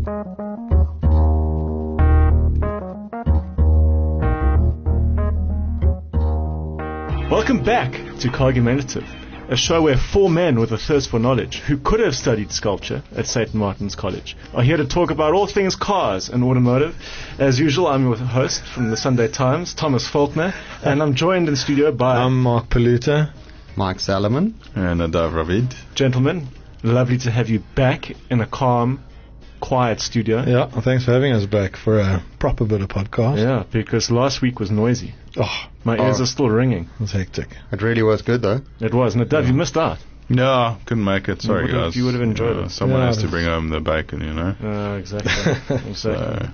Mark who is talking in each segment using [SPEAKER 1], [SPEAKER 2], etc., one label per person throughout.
[SPEAKER 1] Welcome back to Cargumentative, a show where four men with a thirst for knowledge who could have studied sculpture at St. Martin's College are here to talk about all things cars and automotive. As usual, I'm your host from the Sunday Times, Thomas Faulkner, and I'm joined in the studio by...
[SPEAKER 2] I'm Mark Paluta.
[SPEAKER 3] Mike Salomon.
[SPEAKER 4] And Nadav Ravid.
[SPEAKER 1] Gentlemen, lovely to have you back in a calm, quiet studio.
[SPEAKER 2] Yeah, thanks for having us back for a proper bit of podcast.
[SPEAKER 1] Yeah, because last week was noisy.
[SPEAKER 2] Oh,
[SPEAKER 1] my ears are still ringing.
[SPEAKER 2] It was hectic.
[SPEAKER 3] It really was good, though.
[SPEAKER 1] It was. Nadav, you missed out.
[SPEAKER 4] No, couldn't make it. Sorry, guys.
[SPEAKER 1] You would have enjoyed it.
[SPEAKER 4] Someone has to bring home the bacon, you know.
[SPEAKER 1] Exactly. Exactly.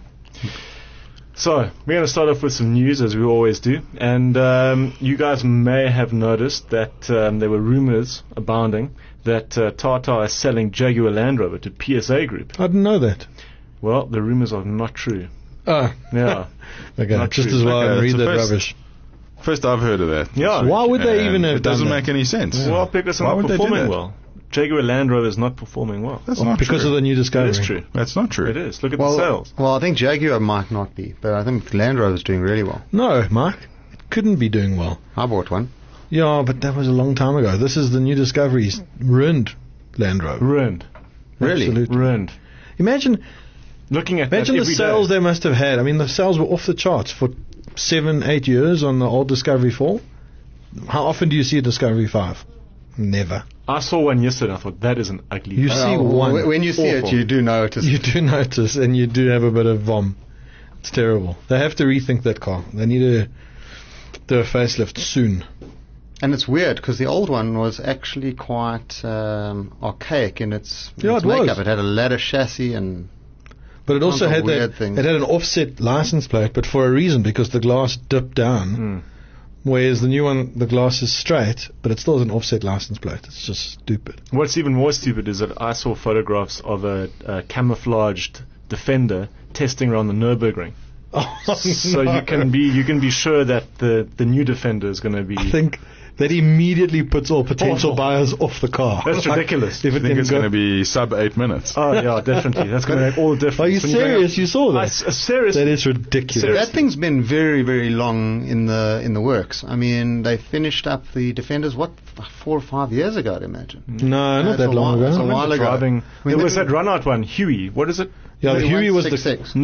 [SPEAKER 1] So, we're going to start off with some news, as we always do. And you guys may have noticed that there were rumors abounding that Tata is selling Jaguar Land Rover to PSA Group.
[SPEAKER 2] I didn't know that.
[SPEAKER 1] Well, the rumors are not true.
[SPEAKER 2] Oh.
[SPEAKER 1] Yeah.
[SPEAKER 2] Okay,
[SPEAKER 1] Not
[SPEAKER 2] just
[SPEAKER 1] true.
[SPEAKER 2] as well
[SPEAKER 4] Okay,
[SPEAKER 2] read
[SPEAKER 4] that's
[SPEAKER 2] that
[SPEAKER 4] the first-
[SPEAKER 2] rubbish.
[SPEAKER 4] First I've heard of that.
[SPEAKER 1] Yeah.
[SPEAKER 2] So why would they
[SPEAKER 4] And
[SPEAKER 2] even have
[SPEAKER 4] it
[SPEAKER 2] done
[SPEAKER 4] doesn't
[SPEAKER 2] that?
[SPEAKER 4] make any sense.
[SPEAKER 1] Well, because they're
[SPEAKER 4] Why
[SPEAKER 1] not
[SPEAKER 4] would they do
[SPEAKER 1] performing
[SPEAKER 4] that?
[SPEAKER 1] well. Jaguar Land Rover is not performing well.
[SPEAKER 4] That's not
[SPEAKER 2] Because
[SPEAKER 4] true.
[SPEAKER 2] of the new
[SPEAKER 1] It
[SPEAKER 2] Discovery.
[SPEAKER 1] is true.
[SPEAKER 4] That's not true.
[SPEAKER 1] It is. Look at the sales.
[SPEAKER 3] Well, I think Jaguar might not be, but I think Land Rover's doing really well.
[SPEAKER 2] No, Mark. It couldn't be doing well.
[SPEAKER 3] I bought one.
[SPEAKER 2] Yeah, but that was a long time ago. This is the new Discovery's ruined Land Rover.
[SPEAKER 1] Ruined.
[SPEAKER 3] Really?
[SPEAKER 2] Absolutely.
[SPEAKER 1] Ruined.
[SPEAKER 2] Imagine
[SPEAKER 1] Looking at that
[SPEAKER 2] the
[SPEAKER 1] every
[SPEAKER 2] sales
[SPEAKER 1] day.
[SPEAKER 2] they must have had. I mean, the sales were off the charts for 7-8 years on the old Discovery 4. How often do you see a Discovery 5? Never.
[SPEAKER 1] I saw one yesterday and I thought, that is an ugly
[SPEAKER 2] You
[SPEAKER 1] car.
[SPEAKER 2] see one.
[SPEAKER 3] When you see
[SPEAKER 1] Awful.
[SPEAKER 3] it, you do notice.
[SPEAKER 2] You do notice, and you do have a bit of vom. It's terrible. They have to rethink that car. They need to do a facelift soon.
[SPEAKER 3] And it's weird because the old one was actually quite archaic in its
[SPEAKER 2] Yeah, it
[SPEAKER 3] makeup.
[SPEAKER 2] was.
[SPEAKER 3] It had a ladder chassis and
[SPEAKER 2] But it also
[SPEAKER 3] Tons of
[SPEAKER 2] had
[SPEAKER 3] weird
[SPEAKER 2] that.
[SPEAKER 3] things.
[SPEAKER 2] It had an offset license plate, but for a reason, because the glass dipped down. Whereas the new one, the glass is straight, but it still has an offset license plate. It's just stupid.
[SPEAKER 1] What's even more stupid is that I saw photographs of a camouflaged Defender testing around the Nürburgring.
[SPEAKER 2] Oh,
[SPEAKER 1] So
[SPEAKER 2] no.
[SPEAKER 1] you can be sure that the new Defender is going to be.
[SPEAKER 2] I think that immediately puts all potential
[SPEAKER 1] Awful.
[SPEAKER 2] buyers off the car.
[SPEAKER 1] That's
[SPEAKER 2] Like,
[SPEAKER 1] ridiculous.
[SPEAKER 2] If
[SPEAKER 4] I
[SPEAKER 2] it
[SPEAKER 4] think
[SPEAKER 2] can
[SPEAKER 4] it's
[SPEAKER 2] go,
[SPEAKER 4] going to be sub 8 minutes.
[SPEAKER 1] Oh yeah, definitely. That's going to make all the difference.
[SPEAKER 2] are you
[SPEAKER 1] When bring
[SPEAKER 2] serious?
[SPEAKER 1] up-
[SPEAKER 2] You saw that?
[SPEAKER 1] Serious.
[SPEAKER 2] That is ridiculous.
[SPEAKER 1] Seriously.
[SPEAKER 3] that thing's been very, very long in the works. I mean, they finished up the Defenders 4 or 5 years ago, I'd imagine.
[SPEAKER 2] No, not
[SPEAKER 3] It's
[SPEAKER 2] that
[SPEAKER 3] a
[SPEAKER 2] long
[SPEAKER 3] while- it's a
[SPEAKER 2] ago.
[SPEAKER 3] while ago.
[SPEAKER 1] driving.
[SPEAKER 3] I mean,
[SPEAKER 1] There was
[SPEAKER 3] they-
[SPEAKER 1] that run-out one, Huey. What is it?
[SPEAKER 2] Yeah, the Huey was the
[SPEAKER 3] 6.6.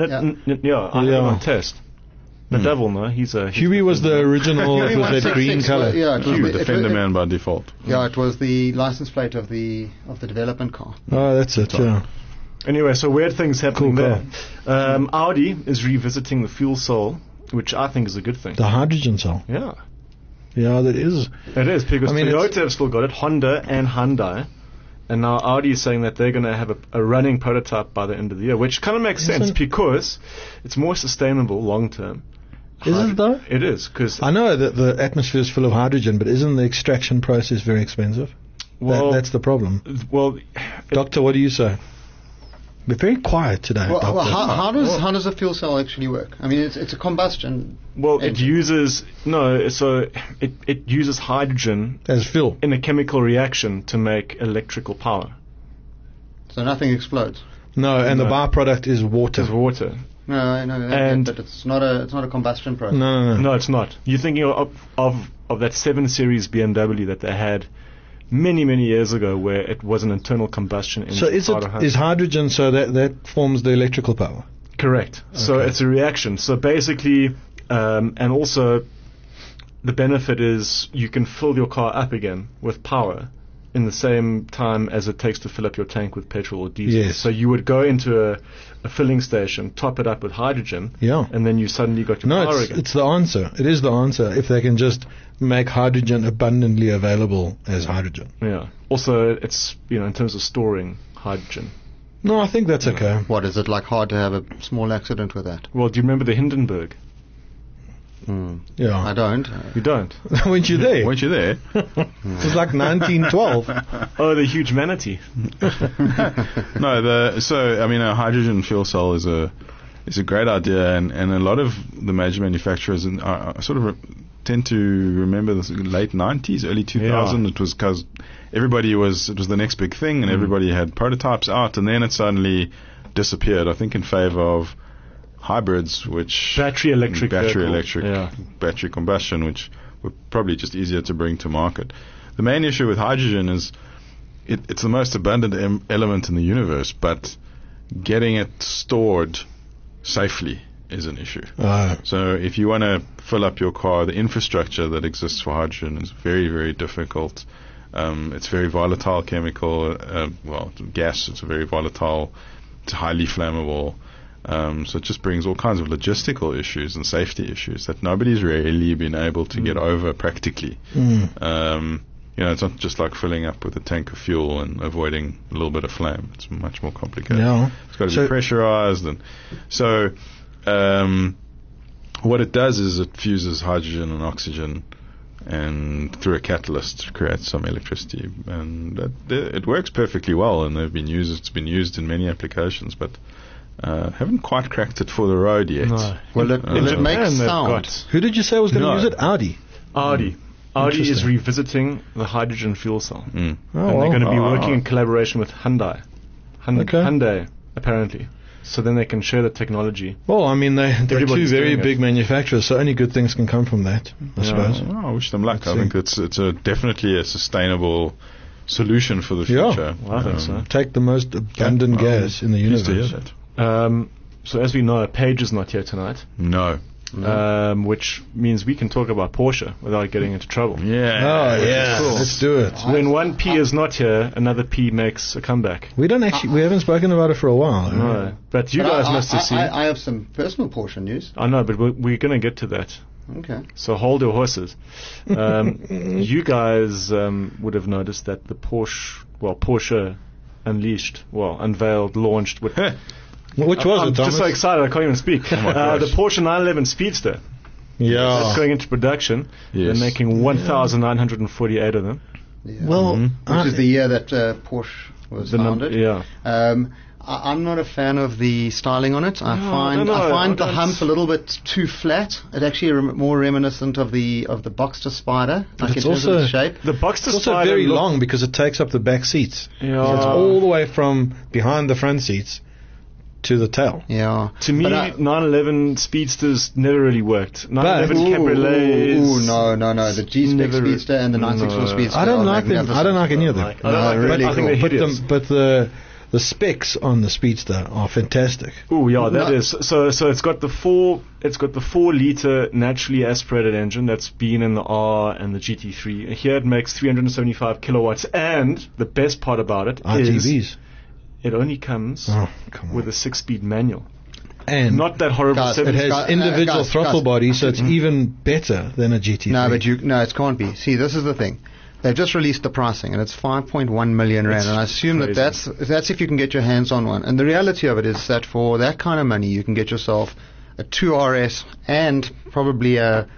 [SPEAKER 1] I had it on test. The devil, no, he's a.
[SPEAKER 2] Huey was the original. It was that green
[SPEAKER 3] 166,
[SPEAKER 2] color.
[SPEAKER 3] Yeah, it was
[SPEAKER 4] I'm a
[SPEAKER 3] the-
[SPEAKER 4] Defender
[SPEAKER 3] it-
[SPEAKER 4] man by default.
[SPEAKER 3] Yeah, it was the license plate of the development car.
[SPEAKER 2] Oh, that's it. Yeah.
[SPEAKER 1] Anyway, so weird things happening
[SPEAKER 2] Cool
[SPEAKER 1] there. Audi is revisiting the fuel cell, which I think is a good thing.
[SPEAKER 2] The hydrogen cell.
[SPEAKER 1] Yeah,
[SPEAKER 2] Yeah, that is.
[SPEAKER 1] it is because
[SPEAKER 2] I mean,
[SPEAKER 1] Toyota
[SPEAKER 2] it's-
[SPEAKER 1] have still got it, Honda and Hyundai, and now Audi is saying that they're going to have a running prototype by the end of the year, which kind of makes sense
[SPEAKER 2] Isn't-
[SPEAKER 1] because it's more sustainable long term.
[SPEAKER 2] Is it though?
[SPEAKER 1] It is because
[SPEAKER 2] I know that the atmosphere is full of hydrogen, but isn't the extraction process very expensive? That's the problem.
[SPEAKER 1] well,
[SPEAKER 2] Doctor, what do you say? We're very quiet today,
[SPEAKER 3] Well,
[SPEAKER 2] Doctor.
[SPEAKER 3] how does a fuel cell actually work? I mean, it's a combustion.
[SPEAKER 1] Well, it
[SPEAKER 3] engine.
[SPEAKER 1] uses it uses hydrogen
[SPEAKER 2] As fuel.
[SPEAKER 1] in a chemical reaction to make electrical power.
[SPEAKER 3] So nothing explodes.
[SPEAKER 2] No, and the
[SPEAKER 1] No.
[SPEAKER 2] byproduct is water.
[SPEAKER 1] It's water.
[SPEAKER 3] No, I know that,
[SPEAKER 1] And-
[SPEAKER 3] but it's not a combustion process.
[SPEAKER 2] No.
[SPEAKER 1] No, it's not. You're thinking of that 7 Series BMW that they had many years ago, where it was an internal combustion engine.
[SPEAKER 2] So is hydrogen, so that forms the electrical power?
[SPEAKER 1] Correct. So
[SPEAKER 2] Okay.
[SPEAKER 1] it's a reaction. So basically, and also the benefit is you can fill your car up again with power in the same time as it takes to fill up your tank with petrol or diesel.
[SPEAKER 2] Yes.
[SPEAKER 1] So you would go into a filling station, top it up with hydrogen,
[SPEAKER 2] Yeah.
[SPEAKER 1] and then you suddenly got your power
[SPEAKER 2] No,
[SPEAKER 1] again.
[SPEAKER 2] it's the answer. It is the answer if they can just make hydrogen abundantly available as hydrogen.
[SPEAKER 1] Yeah. Also, it's in terms of storing hydrogen.
[SPEAKER 2] No, I think that's okay.
[SPEAKER 3] What is it like? Hard to have a small accident with that?
[SPEAKER 1] Well, do you remember the Hindenburg?
[SPEAKER 2] Yeah.
[SPEAKER 3] I don't.
[SPEAKER 1] You don't.
[SPEAKER 2] Weren't you there?
[SPEAKER 4] Weren't you there?
[SPEAKER 2] It was like 1912.
[SPEAKER 1] Oh, the huge manatee.
[SPEAKER 4] No, so I mean, a hydrogen fuel cell is a great idea, and a lot of the major manufacturers sort of tend to remember the late 90s, early 2000.
[SPEAKER 1] Yeah.
[SPEAKER 4] It was because it was the next big thing, and everybody had prototypes out, and then it suddenly disappeared, I think, in favor of hybrids, which
[SPEAKER 1] Battery electric,
[SPEAKER 4] battery combustion, which were probably just easier to bring to market. The main issue with hydrogen is it's the most abundant element in the universe, but getting it stored safely is an issue. So if you want to fill up your car, the infrastructure that exists for hydrogen is very, very difficult. It's very volatile chemical. Gas, it's a very volatile, it's highly flammable. So it just brings all kinds of logistical issues and safety issues that nobody's really been able to get over practically. It's not just like filling up with a tank of fuel and avoiding a little bit of flame. It's much more complicated.
[SPEAKER 2] Yeah.
[SPEAKER 4] It's got to be pressurized. And so what it does is it fuses hydrogen and oxygen and through a catalyst creates some electricity. And it works perfectly well, and it's been used in many applications, but haven't quite cracked it for the road yet.
[SPEAKER 3] No. Well, it makes sound.
[SPEAKER 2] Who did you say was going to use it? Audi.
[SPEAKER 1] Audi is revisiting the hydrogen fuel cell.
[SPEAKER 2] Oh,
[SPEAKER 1] and they're going to be working in collaboration with Hyundai. Hyundai, apparently. So then they can share the technology.
[SPEAKER 2] Well, I mean, they're two
[SPEAKER 1] Everybody's
[SPEAKER 2] very
[SPEAKER 1] doing
[SPEAKER 2] big manufacturers, so only good things can come from that, I suppose.
[SPEAKER 4] I wish them luck. I think it's definitely a sustainable solution for the future.
[SPEAKER 1] Well, I think so.
[SPEAKER 2] Take the most abundant gas in the universe.
[SPEAKER 4] Pleased to hear that.
[SPEAKER 1] So as we know, Paige is not here tonight.
[SPEAKER 4] No.
[SPEAKER 1] Which means we can talk about Porsche without getting into trouble.
[SPEAKER 4] Yeah.
[SPEAKER 2] Oh, yeah.
[SPEAKER 1] Cool.
[SPEAKER 2] Let's do it.
[SPEAKER 1] When one P is not here, another P makes a comeback.
[SPEAKER 2] We haven't spoken about it for a while.
[SPEAKER 1] No. But you guys must have seen.
[SPEAKER 3] I have some personal Porsche news.
[SPEAKER 1] I know, but we're going to get to that.
[SPEAKER 3] Okay.
[SPEAKER 1] So hold your horses. You guys would have noticed that the Porsche unveiled, launched with...
[SPEAKER 2] Which was
[SPEAKER 1] I'm
[SPEAKER 2] it, Thomas?
[SPEAKER 1] just so excited I can't even speak. The Porsche 911 Speedster.
[SPEAKER 2] Yeah.
[SPEAKER 1] That's going into production.
[SPEAKER 4] Yes.
[SPEAKER 1] They're making 1,948 of them.
[SPEAKER 3] Yeah.
[SPEAKER 2] Well,
[SPEAKER 3] which is the year that Porsche was founded. I'm not a fan of the styling on it. I find the hump a little bit too flat. It actually more reminiscent of the Boxster Spider.
[SPEAKER 2] But it's
[SPEAKER 3] in terms of
[SPEAKER 2] also
[SPEAKER 3] the shape.
[SPEAKER 1] The Boxster
[SPEAKER 2] It's also
[SPEAKER 1] Spider
[SPEAKER 2] very long because it takes up the back seats.
[SPEAKER 1] Yeah.
[SPEAKER 2] So it's all the way from behind the front seats to the tail.
[SPEAKER 3] Yeah.
[SPEAKER 1] To me, 911 Speedsters never really worked. 911 Cabriolets.
[SPEAKER 3] No. The G-Spec Speedster and the 964 Speedster.
[SPEAKER 2] I don't like them. I don't like any of them.
[SPEAKER 1] I think they're hideous.
[SPEAKER 2] But the specs on the Speedster are fantastic.
[SPEAKER 1] Oh yeah, that is. So it's got the 4 liter naturally aspirated engine that's been in the R and the GT3. Here it makes 375 kilowatts, and the best part about it is it only comes with a 6-speed manual.
[SPEAKER 2] And
[SPEAKER 1] not that horrible.
[SPEAKER 2] It has individual throttle bodies, so it's even better than a GT3.
[SPEAKER 3] No, it can't be. See, this is the thing. They've just released the pricing, and it's 5.1 million rand, and I assume that's if you can get your hands on one. And the reality of it is that for that kind of money, you can get yourself a 2RS and probably a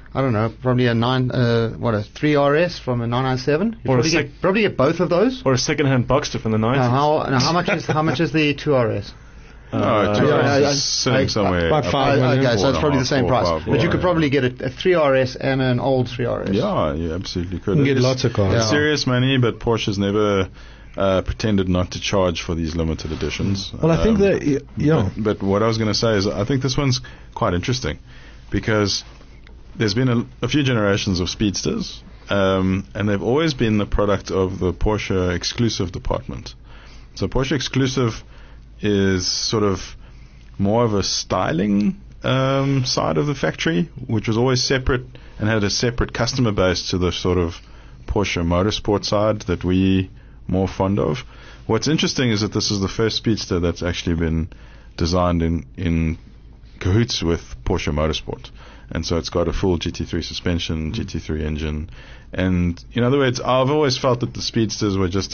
[SPEAKER 3] 3RS from a 997. You probably get both of those,
[SPEAKER 1] or a second-hand Boxster from the 90s.
[SPEAKER 3] How much is the 2RS?
[SPEAKER 4] Sitting somewhere.
[SPEAKER 2] About 5 million.
[SPEAKER 3] Okay, so it's probably the same price. But you could probably get a 3RS and an old 3RS.
[SPEAKER 4] Yeah, you absolutely could.
[SPEAKER 2] You can get lots of cars.
[SPEAKER 4] It's serious money, but Porsche's never pretended not to charge for these limited editions.
[SPEAKER 2] Well, I think that,
[SPEAKER 4] But what I was going to say is I think this one's quite interesting because there's been a few generations of Speedsters, and they've always been the product of the Porsche exclusive department. So Porsche exclusive is sort of more of a styling side of the factory, which was always separate and had a separate customer base to the sort of Porsche motorsport side that we more fond of. What's interesting is that this is the first Speedster that's actually been designed in cahoots with Porsche Motorsport. And so it's got a full GT3 suspension, GT3 engine. And in other words, I've always felt that the Speedsters were just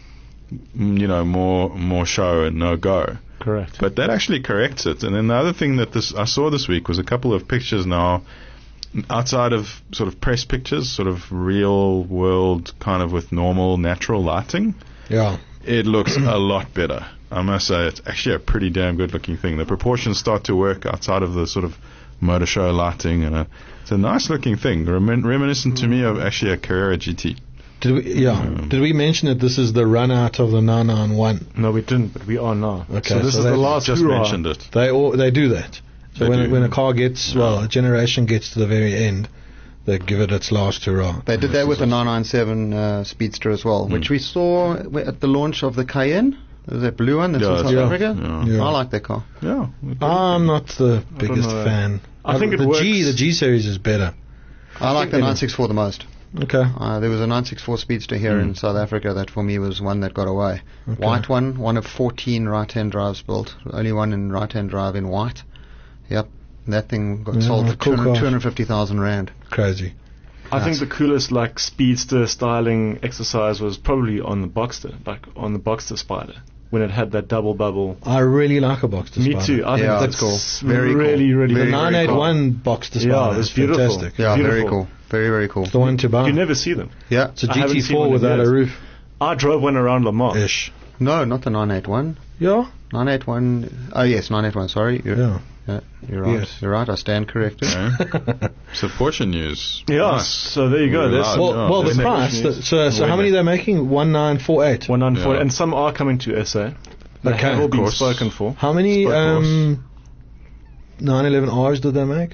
[SPEAKER 4] more show and no go.
[SPEAKER 1] Correct.
[SPEAKER 4] But that actually corrects it. And then the other thing that I saw this week was a couple of pictures now outside of sort of press pictures, sort of real world kind of with normal natural lighting.
[SPEAKER 2] Yeah.
[SPEAKER 4] It looks a lot better. I must say it's actually a pretty damn good looking thing. The proportions start to work outside of the sort of motor show lighting, and it's a nice looking thing, reminiscent to me of actually a Carrera GT.
[SPEAKER 2] Did we mention that this is the run out of the 991?
[SPEAKER 1] No, we didn't, but we are now.
[SPEAKER 2] Okay,
[SPEAKER 1] so this is the last
[SPEAKER 4] Just
[SPEAKER 1] hurrah.
[SPEAKER 4] mentioned it.
[SPEAKER 2] They do that. So
[SPEAKER 4] They do.
[SPEAKER 2] when a car gets, a generation gets to the very end, they give it its last hurrah.
[SPEAKER 3] They did that with the 997 Speedster as well, which we saw at the launch of the Cayenne. That blue one that's in South Africa.
[SPEAKER 2] Yeah.
[SPEAKER 3] I like that car.
[SPEAKER 4] Yeah.
[SPEAKER 2] I'm not the biggest
[SPEAKER 1] know.
[SPEAKER 2] fan.
[SPEAKER 1] I think
[SPEAKER 2] the
[SPEAKER 1] it works.
[SPEAKER 2] The G series is better.
[SPEAKER 3] I like the 964 the most.
[SPEAKER 2] Okay.
[SPEAKER 3] There was a 964 Speedster here in South Africa that for me was one that got away.
[SPEAKER 2] Okay.
[SPEAKER 3] White one of 14 right-hand drives built. Only one in right-hand drive in white. Yep. That thing got sold for
[SPEAKER 2] cool car.
[SPEAKER 3] 250,000 rand.
[SPEAKER 2] Crazy.
[SPEAKER 1] I think the coolest like speedster styling exercise was probably on the Boxster, like on the Boxster Spider, when it had that double bubble.
[SPEAKER 2] I really like a Boxster
[SPEAKER 1] Me
[SPEAKER 2] Spider.
[SPEAKER 1] too. I think
[SPEAKER 3] Yeah,
[SPEAKER 1] that's
[SPEAKER 3] that's cool. Very
[SPEAKER 1] really,
[SPEAKER 3] cool.
[SPEAKER 1] really,
[SPEAKER 2] The
[SPEAKER 3] Very,
[SPEAKER 1] very
[SPEAKER 3] very cool.
[SPEAKER 2] 981 Boxster Spider
[SPEAKER 1] Yeah, it was
[SPEAKER 2] is
[SPEAKER 1] beautiful.
[SPEAKER 2] fantastic.
[SPEAKER 3] Yeah, very
[SPEAKER 1] Beautiful.
[SPEAKER 3] cool. Very, very cool.
[SPEAKER 2] It's the one to buy.
[SPEAKER 1] You never see them.
[SPEAKER 3] Yeah.
[SPEAKER 2] It's a
[SPEAKER 1] I haven't seen
[SPEAKER 2] GT4
[SPEAKER 1] one in
[SPEAKER 2] without a
[SPEAKER 1] years.
[SPEAKER 2] roof.
[SPEAKER 1] I drove one around Lamar.
[SPEAKER 2] Ish.
[SPEAKER 3] No, not the 981.
[SPEAKER 2] Yeah?
[SPEAKER 3] 981. Oh, yes, 981. Sorry.
[SPEAKER 2] Yeah.
[SPEAKER 3] You're right.
[SPEAKER 2] Yes.
[SPEAKER 3] You're right. I stand corrected.
[SPEAKER 4] Okay. So Porsche news.
[SPEAKER 1] Yeah,
[SPEAKER 4] Nice.
[SPEAKER 1] so there you go.
[SPEAKER 4] Really
[SPEAKER 1] That's
[SPEAKER 4] loud.
[SPEAKER 2] Well, the
[SPEAKER 4] Isn't it?
[SPEAKER 2] price. So how many are they making? 1948.
[SPEAKER 1] 194,
[SPEAKER 4] Yeah.
[SPEAKER 1] and some are coming to SA. They
[SPEAKER 2] Okay,
[SPEAKER 1] have all
[SPEAKER 2] of
[SPEAKER 1] been
[SPEAKER 4] course.
[SPEAKER 1] spoken for.
[SPEAKER 2] How many
[SPEAKER 4] Of course.
[SPEAKER 2] 911Rs did they make?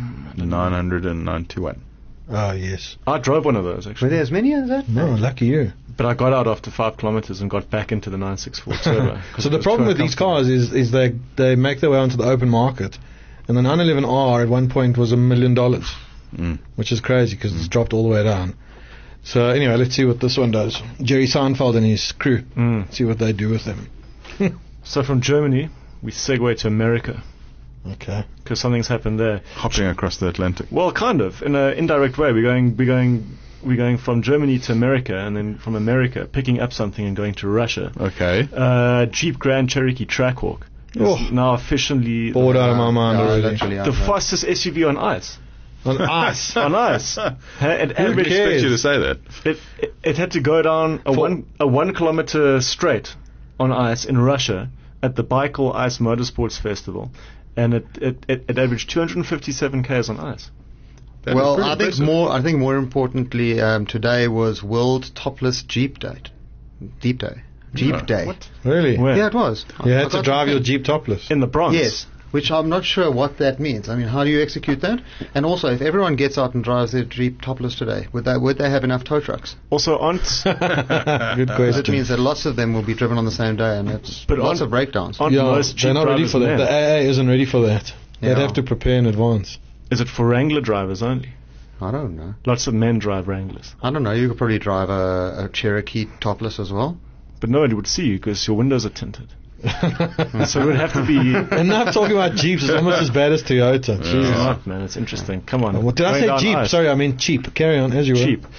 [SPEAKER 4] 991.
[SPEAKER 2] Oh, yes.
[SPEAKER 1] I drove one of those
[SPEAKER 3] Were
[SPEAKER 1] actually,
[SPEAKER 3] there as many as that?
[SPEAKER 2] No, lucky you.
[SPEAKER 1] but I got out after 5 kilometers and got back into the 964 Turbo. 'cause
[SPEAKER 2] So
[SPEAKER 1] it
[SPEAKER 2] the
[SPEAKER 1] was
[SPEAKER 2] problem
[SPEAKER 1] too
[SPEAKER 2] with these
[SPEAKER 1] uncomfortable.
[SPEAKER 2] cars is they make their way onto the open market, and the 911R at one point was $1 million, which is crazy because it's dropped all the way down. So anyway, let's see what this one does. Jerry Seinfeld and his crew. See what they do with them.
[SPEAKER 1] So from Germany, we segue to America
[SPEAKER 2] Okay.
[SPEAKER 1] because something's happened there.
[SPEAKER 4] Hopping across the Atlantic.
[SPEAKER 1] Well, kind of in an indirect way. We're going from Germany to America, and then from America picking up something and going to Russia.
[SPEAKER 4] Okay.
[SPEAKER 1] Jeep Grand Cherokee Trackhawk is
[SPEAKER 2] Oh.
[SPEAKER 1] now officially
[SPEAKER 2] Bored out of my mind
[SPEAKER 3] Yeah,
[SPEAKER 2] already.
[SPEAKER 3] literally,
[SPEAKER 1] the
[SPEAKER 3] I know.
[SPEAKER 1] fastest SUV on ice.
[SPEAKER 2] On ice.
[SPEAKER 1] On ice. It
[SPEAKER 4] Who
[SPEAKER 1] averaged
[SPEAKER 4] expect you to say that?
[SPEAKER 1] It had to go down a
[SPEAKER 2] For-
[SPEAKER 1] 1 kilometer straight on ice in Russia at the Baikal Ice Motorsports Festival, and it averaged 257 k's on ice.
[SPEAKER 4] That is
[SPEAKER 3] Well,
[SPEAKER 4] pretty
[SPEAKER 3] I think
[SPEAKER 4] impressive.
[SPEAKER 3] more importantly, today was World Topless Jeep Day. Jeep Day. Jeep
[SPEAKER 4] Yeah.
[SPEAKER 3] Day.
[SPEAKER 1] What?
[SPEAKER 2] Really?
[SPEAKER 1] Where?
[SPEAKER 3] Yeah, it was.
[SPEAKER 2] You
[SPEAKER 3] I
[SPEAKER 2] had to
[SPEAKER 3] got
[SPEAKER 2] drive
[SPEAKER 3] the
[SPEAKER 2] your
[SPEAKER 3] thing.
[SPEAKER 2] Jeep topless.
[SPEAKER 1] In the Bronx.
[SPEAKER 3] Yes, which I'm not sure what that means. I mean, how do you execute that? And also, if everyone gets out and drives their Jeep topless today, would they have enough tow trucks?
[SPEAKER 1] Also, aren't
[SPEAKER 2] Good
[SPEAKER 3] Because
[SPEAKER 2] question.
[SPEAKER 3] it means that lots of them will be driven on the same day, and it's
[SPEAKER 1] But
[SPEAKER 3] lots
[SPEAKER 1] on-
[SPEAKER 3] of breakdowns.
[SPEAKER 1] aren't
[SPEAKER 2] Yeah,
[SPEAKER 1] most Jeep
[SPEAKER 2] they're not ready
[SPEAKER 1] drivers
[SPEAKER 2] for that.
[SPEAKER 1] men?
[SPEAKER 2] The AA isn't ready for that. They'd
[SPEAKER 3] Yeah.
[SPEAKER 2] have to prepare in advance.
[SPEAKER 1] Is it for Wrangler drivers only?
[SPEAKER 3] I don't know.
[SPEAKER 1] Lots of men drive Wranglers,
[SPEAKER 3] I don't know. You could probably drive a Cherokee topless as well.
[SPEAKER 1] but nobody would see you because your windows are tinted. So it would have to be.
[SPEAKER 2] Enough talking about Jeeps. It's almost as bad as Toyota. Jesus.
[SPEAKER 1] Right, man, it's interesting. Come on.
[SPEAKER 2] What did I
[SPEAKER 1] Going
[SPEAKER 2] say?
[SPEAKER 1] down
[SPEAKER 2] Jeep.
[SPEAKER 1] ice.
[SPEAKER 2] Sorry, I mean cheap. Carry on as you were.
[SPEAKER 1] Cheap.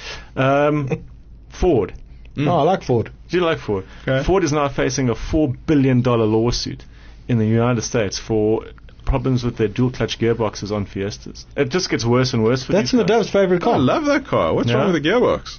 [SPEAKER 1] Ford.
[SPEAKER 2] Oh, I like Ford.
[SPEAKER 1] Do you like Ford?
[SPEAKER 4] Okay.
[SPEAKER 1] Ford is now facing a $4 billion lawsuit in the United States for problems with their dual clutch gearboxes on Fiestas. It just gets worse and worse for
[SPEAKER 2] That's
[SPEAKER 1] these guys.
[SPEAKER 2] Nadav's favorite
[SPEAKER 4] I
[SPEAKER 2] car.
[SPEAKER 4] love that car. What's
[SPEAKER 1] Yeah.
[SPEAKER 4] wrong with the gearbox?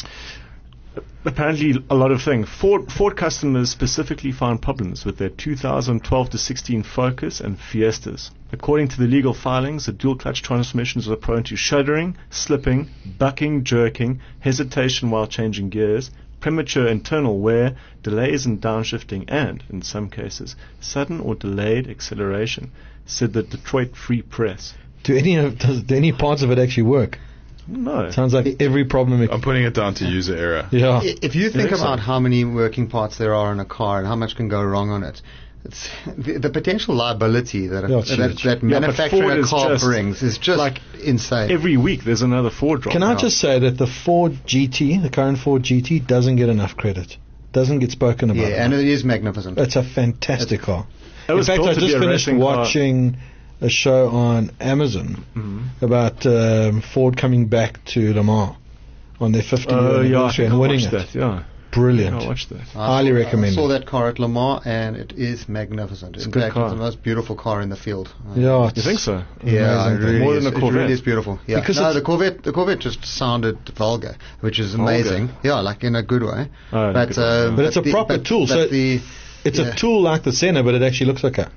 [SPEAKER 1] Apparently, a lot of things. Ford customers specifically found problems with their 2012 to 16 Focus and Fiestas. According to the legal filings, the dual clutch transmissions were prone to shuddering, slipping, bucking, jerking, hesitation while changing gears, premature internal wear, delays in downshifting, and, in some cases, sudden or delayed acceleration, said the Detroit Free Press.
[SPEAKER 2] Do any parts of it actually work?
[SPEAKER 1] No.
[SPEAKER 2] Sounds like every problem.
[SPEAKER 4] I'm putting it down to user error.
[SPEAKER 2] Yeah.
[SPEAKER 3] If you think
[SPEAKER 1] think so?
[SPEAKER 3] about how many working parts there are in a car and how much can go wrong on it, it's the potential liability that
[SPEAKER 2] Yeah, it's huge.
[SPEAKER 3] that
[SPEAKER 1] but
[SPEAKER 3] manufacturing
[SPEAKER 1] Ford
[SPEAKER 3] a
[SPEAKER 1] is
[SPEAKER 3] car
[SPEAKER 1] just
[SPEAKER 3] brings is just
[SPEAKER 1] like
[SPEAKER 3] insane.
[SPEAKER 1] Every week there's another Ford drop.
[SPEAKER 2] Can I just say that the Ford GT, the current Ford GT, doesn't get enough credit. Doesn't get spoken about.
[SPEAKER 3] yeah, and it is magnificent.
[SPEAKER 2] It's a fantastic car.
[SPEAKER 1] It
[SPEAKER 2] In
[SPEAKER 1] was
[SPEAKER 2] fact,
[SPEAKER 1] built
[SPEAKER 2] I
[SPEAKER 1] to
[SPEAKER 2] just
[SPEAKER 1] be a
[SPEAKER 2] finished
[SPEAKER 1] racing car.
[SPEAKER 2] watching a show on Amazon about Ford coming back to Le Mans on their 50th
[SPEAKER 1] Oh, yeah, I
[SPEAKER 2] anniversary
[SPEAKER 1] think
[SPEAKER 2] and
[SPEAKER 1] I
[SPEAKER 2] winning
[SPEAKER 1] watched
[SPEAKER 2] it.
[SPEAKER 1] that, yeah.
[SPEAKER 2] Brilliant.
[SPEAKER 1] I watched that.
[SPEAKER 2] Highly recommend
[SPEAKER 3] I saw
[SPEAKER 2] it.
[SPEAKER 3] that car at Le Mans, and it is magnificent. In
[SPEAKER 1] a good
[SPEAKER 3] fact,
[SPEAKER 1] car.
[SPEAKER 3] it's the most beautiful car in the field.
[SPEAKER 2] Yeah,
[SPEAKER 1] You
[SPEAKER 2] it's
[SPEAKER 1] think so?
[SPEAKER 3] Yeah, it
[SPEAKER 2] amazing.
[SPEAKER 3] really
[SPEAKER 1] More
[SPEAKER 3] is.
[SPEAKER 1] than a
[SPEAKER 3] It
[SPEAKER 1] Corvette.
[SPEAKER 3] really is beautiful. Yeah.
[SPEAKER 2] Because
[SPEAKER 3] No,
[SPEAKER 2] it's-
[SPEAKER 3] the Corvette just sounded vulgar, which is amazing. Yeah, like in a good way.
[SPEAKER 1] Oh, in a good way, yeah.
[SPEAKER 2] But it's a proper tool, so
[SPEAKER 3] the
[SPEAKER 2] It's
[SPEAKER 3] yeah.
[SPEAKER 2] a tool like the Senna, but it actually looks like a.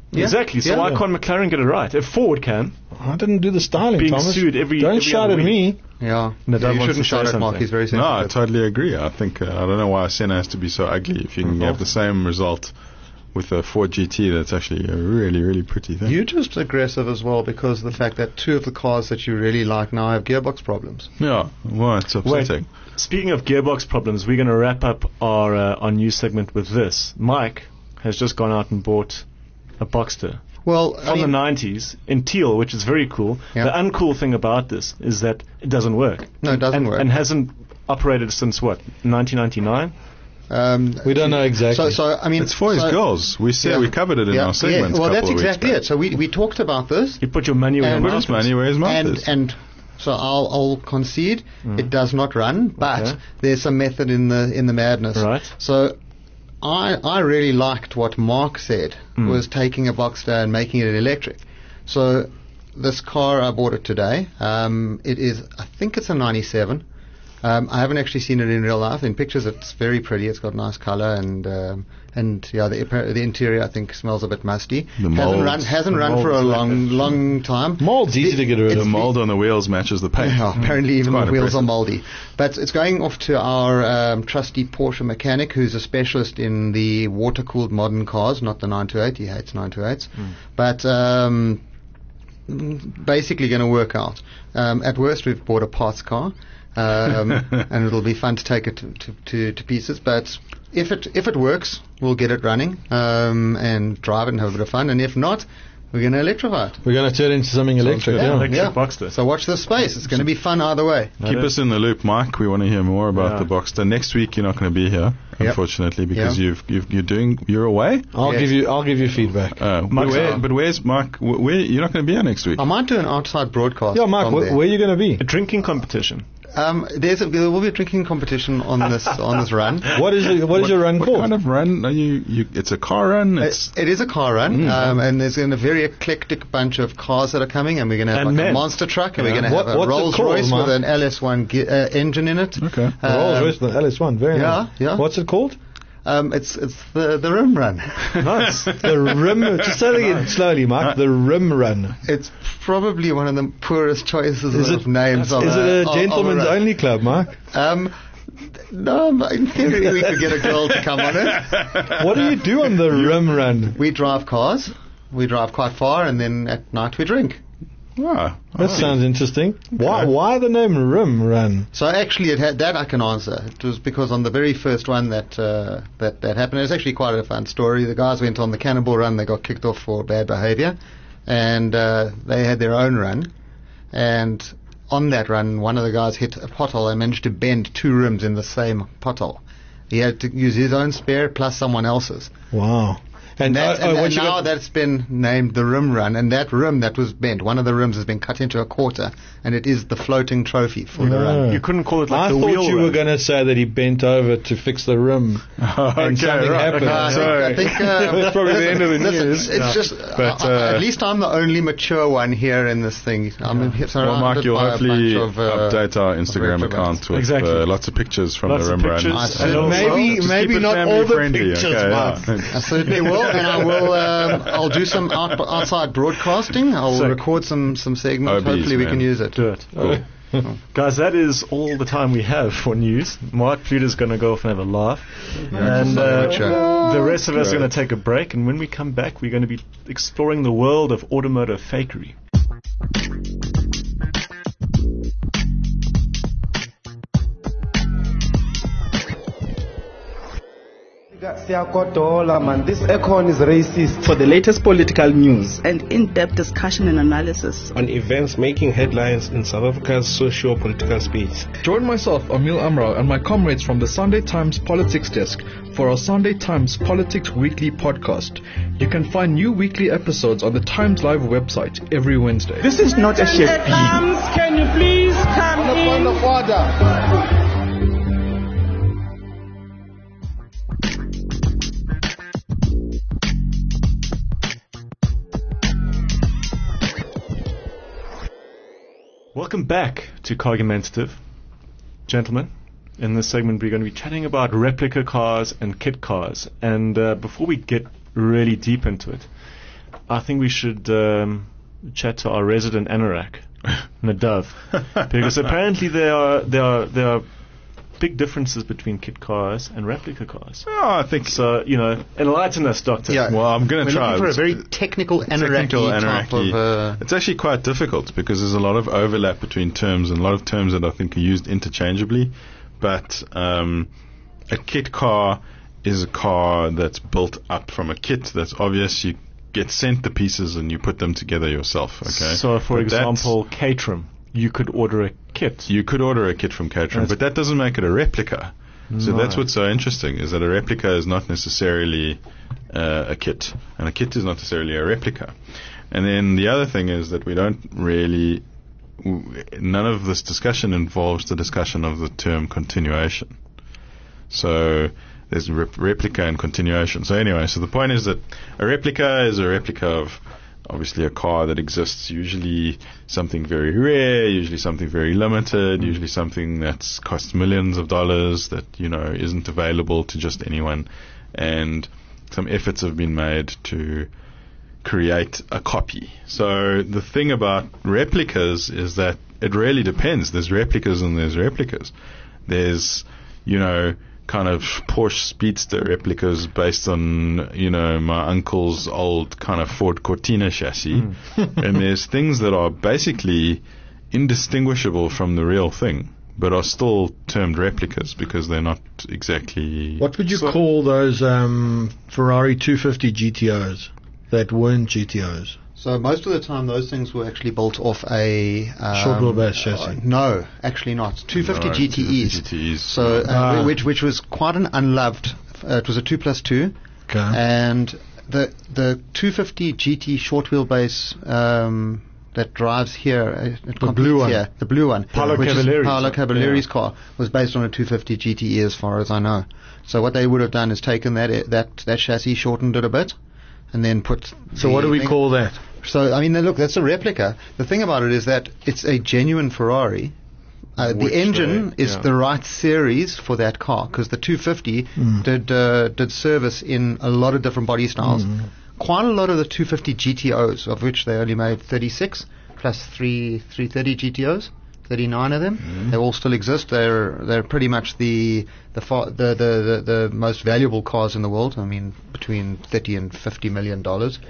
[SPEAKER 1] Exactly. So why
[SPEAKER 2] Yeah.
[SPEAKER 1] can't McLaren get it right? If Ford can,
[SPEAKER 2] I didn't do the styling,
[SPEAKER 1] being
[SPEAKER 2] Thomas.
[SPEAKER 1] sued every
[SPEAKER 2] Don't
[SPEAKER 1] every
[SPEAKER 2] shout
[SPEAKER 1] other
[SPEAKER 2] at
[SPEAKER 1] week.
[SPEAKER 2] me.
[SPEAKER 3] Yeah.
[SPEAKER 1] Nadal
[SPEAKER 3] You
[SPEAKER 1] wants
[SPEAKER 3] shouldn't
[SPEAKER 1] to
[SPEAKER 3] shout
[SPEAKER 1] say
[SPEAKER 3] at Mark.
[SPEAKER 1] something.
[SPEAKER 3] He's very
[SPEAKER 4] No, I
[SPEAKER 3] sensitive.
[SPEAKER 4] totally agree. I think I don't know why Senna has to be so ugly if you can have the same result with a Ford GT. That's actually a really, really pretty thing.
[SPEAKER 3] You're just aggressive as well because of the fact that two of the cars that you really like now have gearbox problems.
[SPEAKER 4] Yeah, well, it's upsetting.
[SPEAKER 1] Speaking of gearbox problems, we're going to wrap up our news segment with this. Mike has just gone out and bought a Boxster
[SPEAKER 3] Well,
[SPEAKER 1] from the 90s in teal, which is very cool.
[SPEAKER 3] Yeah.
[SPEAKER 1] The uncool thing about this is that it doesn't work.
[SPEAKER 3] No, it doesn't work.
[SPEAKER 1] And hasn't operated since what, 1999?
[SPEAKER 2] We don't know exactly.
[SPEAKER 3] So I mean,
[SPEAKER 4] It's for his girls. We said we covered it in our segments.
[SPEAKER 3] Well,
[SPEAKER 4] a
[SPEAKER 3] that's
[SPEAKER 4] couple of weeks
[SPEAKER 3] exactly
[SPEAKER 4] back.
[SPEAKER 3] it. So we talked about this,
[SPEAKER 1] You put your money where your
[SPEAKER 3] And-
[SPEAKER 4] Put
[SPEAKER 1] mouth
[SPEAKER 4] his money where his mouth is.
[SPEAKER 3] and so I'll concede it does not run, but
[SPEAKER 1] Okay.
[SPEAKER 3] there's some method in the madness.
[SPEAKER 1] Right.
[SPEAKER 3] So I really liked what Mark said was taking a Boxster and making it electric. So this car, I bought it today. It is, I think it's a 97. I haven't actually seen it in real life. In pictures, it's very pretty. It's got nice color and yeah, the interior I think smells a bit musty.
[SPEAKER 4] The mold.
[SPEAKER 3] Hasn't run for a long time.
[SPEAKER 2] Mold's easy to get rid
[SPEAKER 4] The
[SPEAKER 2] of.
[SPEAKER 4] mold on the wheels matches the paint.
[SPEAKER 3] Yeah, apparently even the
[SPEAKER 4] quite
[SPEAKER 3] wheels are
[SPEAKER 4] impressive.
[SPEAKER 3] moldy. But it's going off to our trusty Porsche mechanic who's a specialist in the water-cooled modern cars, not the 928. He hates 928s. But basically going to work out. At worst, we've bought a parts car. And it'll be fun to take it to pieces. But if it works, we'll get it running and drive it and have a bit of fun. And if not, we're going to electrify it.
[SPEAKER 2] We're going to turn it into something electric.
[SPEAKER 1] good.
[SPEAKER 2] Yeah.
[SPEAKER 1] Electric Boxster.
[SPEAKER 3] So watch this space. It's going to be fun either way.
[SPEAKER 4] Keep us in the loop, Mike. We want to hear more about
[SPEAKER 1] Yeah.
[SPEAKER 4] the Boxster. Next week you're not going to be here, unfortunately, because you're away.
[SPEAKER 2] I'll
[SPEAKER 3] Yes.
[SPEAKER 2] give you feedback.
[SPEAKER 4] But where's Mark? You're not going to be here next week.
[SPEAKER 3] I might do an outside broadcast.
[SPEAKER 2] Yeah, Mark,
[SPEAKER 3] from there.
[SPEAKER 2] where are you going to be?
[SPEAKER 1] A drinking competition.
[SPEAKER 3] There will be a drinking competition on this run.
[SPEAKER 2] What is your run
[SPEAKER 4] What
[SPEAKER 2] called?
[SPEAKER 4] kind of run are you? It's a car run. It's
[SPEAKER 3] It is a car run, and there's going to be a very eclectic bunch of cars that are coming, and we're going to have
[SPEAKER 1] And
[SPEAKER 3] like a
[SPEAKER 1] men.
[SPEAKER 3] monster truck, and we're going to
[SPEAKER 2] What-
[SPEAKER 3] have a
[SPEAKER 2] what's it
[SPEAKER 3] Rolls
[SPEAKER 2] called,
[SPEAKER 3] Royce
[SPEAKER 2] Mark?
[SPEAKER 3] with an LS1 engine in it.
[SPEAKER 4] okay.
[SPEAKER 2] Rolls Royce, the LS1. Very
[SPEAKER 3] Yeah,
[SPEAKER 2] nice.
[SPEAKER 3] yeah.
[SPEAKER 2] What's it called?
[SPEAKER 3] It's the rim run.
[SPEAKER 1] Nice.
[SPEAKER 2] The rim. Just say it again slowly, Mark. The rim run.
[SPEAKER 3] It's probably one of the poorest choices
[SPEAKER 2] Is
[SPEAKER 3] of names. Of
[SPEAKER 2] Is it a
[SPEAKER 3] of
[SPEAKER 2] gentleman's
[SPEAKER 3] run.
[SPEAKER 2] only club, Mark?
[SPEAKER 3] No, but in theory we could get a girl to come on it.
[SPEAKER 2] What do you do on the rim run?
[SPEAKER 3] We drive cars. We drive quite far, and then at night we drink.
[SPEAKER 4] Ah,
[SPEAKER 2] That sounds interesting. Why the name rim run?
[SPEAKER 3] So actually, it had that I can answer. It was because on the very first one that happened, it was actually quite a fun story. The guys went on the Cannonball Run. They got kicked off for bad behaviour, and they had their own run. And on that run, one of the guys hit a pothole and managed to bend two rims in the same pothole. He had to use his own spare plus someone else's.
[SPEAKER 2] Wow. And
[SPEAKER 3] And now that's been named the rim run, and that rim that was bent, one of the rims has been cut into a quarter, and it is the floating trophy for the run.
[SPEAKER 1] You couldn't call it like
[SPEAKER 2] I
[SPEAKER 1] the
[SPEAKER 2] thought
[SPEAKER 1] wheel
[SPEAKER 2] you
[SPEAKER 1] run.
[SPEAKER 2] were going to say that he bent over to fix the rim and something happened.
[SPEAKER 3] I think
[SPEAKER 4] That's probably the end of the news.
[SPEAKER 3] It's just
[SPEAKER 4] But,
[SPEAKER 3] at least I'm the only mature one here in this thing. I'm
[SPEAKER 4] Well, Mark, you'll hopefully update our
[SPEAKER 3] of
[SPEAKER 4] Instagram
[SPEAKER 3] retro
[SPEAKER 4] account with
[SPEAKER 1] Exactly.
[SPEAKER 4] Lots of pictures from
[SPEAKER 1] Lots
[SPEAKER 4] the
[SPEAKER 1] of
[SPEAKER 4] rim run.
[SPEAKER 1] pictures.
[SPEAKER 3] I
[SPEAKER 1] And
[SPEAKER 3] said
[SPEAKER 1] also-
[SPEAKER 3] maybe
[SPEAKER 4] Just keep it
[SPEAKER 2] not
[SPEAKER 4] family
[SPEAKER 2] all the
[SPEAKER 4] friendly,
[SPEAKER 2] pictures,
[SPEAKER 4] okay,
[SPEAKER 2] Mark.
[SPEAKER 4] yeah.
[SPEAKER 3] I certainly will, and I will. I'll do some outside broadcasting. I'll
[SPEAKER 1] Sick.
[SPEAKER 3] record some segments.
[SPEAKER 4] Obese,
[SPEAKER 3] Hopefully, we
[SPEAKER 4] man.
[SPEAKER 3] can use it.
[SPEAKER 1] Do it. Guys, that is all the time we have for news. Mark Pluter's going to go off and have a laugh. And the rest of us are going to take a break. And when we come back, we're going to be exploring the world of automotive fakery.
[SPEAKER 5] This aircon is racist.
[SPEAKER 6] For the latest political news
[SPEAKER 7] and in-depth discussion and analysis
[SPEAKER 5] On events making headlines in South Africa's socio-political space.
[SPEAKER 8] Join myself, Emil Amrao, and my comrades from the Sunday Times Politics Desk for our Sunday Times Politics Weekly podcast. You can find new weekly episodes on the Times Live website every Wednesday.
[SPEAKER 6] this is not a chef
[SPEAKER 5] Can you please come in?
[SPEAKER 1] Welcome back to Cargumentative. Gentlemen, in this segment we're going to be chatting about replica cars and kit cars. And before we get really deep into it, I think we should chat to our resident Anorak, Nadav, because apparently there are big differences between kit cars and replica cars.
[SPEAKER 4] Oh, I think
[SPEAKER 1] so. Enlighten us, Doctor.
[SPEAKER 3] Yeah.
[SPEAKER 4] Well, I'm going to try.
[SPEAKER 3] Looking for a very technical Anoraki type of...
[SPEAKER 4] It's actually quite difficult because there's a lot of overlap between terms and a lot of terms that I think are used interchangeably. But a kit car is a car that's built up from a kit that's obvious. You get sent the pieces and you put them together yourself. Okay.
[SPEAKER 1] So, for example, Caterham, you could order a kit.
[SPEAKER 4] You could order a kit from Caterham, but that doesn't make it a replica. So that's what's so interesting, is that a replica is not necessarily a kit, and a kit is not necessarily a replica. And then the other thing is that we don't really... none of this discussion involves the discussion of the term continuation. So there's replica and continuation. So anyway, so the point is that a replica is a replica of obviously a car that exists, usually something very rare, usually something very limited, usually something that's cost millions of dollars that, isn't available to just anyone. And some efforts have been made to create a copy. So the thing about replicas is that it really depends. There's replicas and there's replicas. There's, kind of Porsche Speedster replicas based on, my uncle's old kind of Ford Cortina chassis. And there's things that are basically indistinguishable from the real thing, but are still termed replicas because they're not exactly...
[SPEAKER 2] What would you call those Ferrari 250 GTOs that weren't GTOs?
[SPEAKER 3] So most of the time those things were actually built off a...
[SPEAKER 2] short wheelbase chassis.
[SPEAKER 3] No, actually not. 250 GTEs. So, which was quite an unloved... it was a 2+2.
[SPEAKER 2] Okay.
[SPEAKER 3] And the 250 GT short wheelbase that drives here...
[SPEAKER 2] the blue one.
[SPEAKER 3] Here, the blue one.
[SPEAKER 1] Paolo Cavalleri's
[SPEAKER 3] car was based on a 250 GTE as far as I know. So what they would have done is taken that chassis, shortened it a bit, and then put...
[SPEAKER 2] So what do we call that?
[SPEAKER 3] So, look, that's a replica. The thing about it is that it's a genuine Ferrari. The engine is the right series for that car, because the 250 did service in a lot of different body styles. Quite a lot of the 250 GTOs, of which they only made 36, plus 330 GTOs, 39 of them. They all still exist. They're pretty much the most valuable cars in the world. Between $30 and $50 million.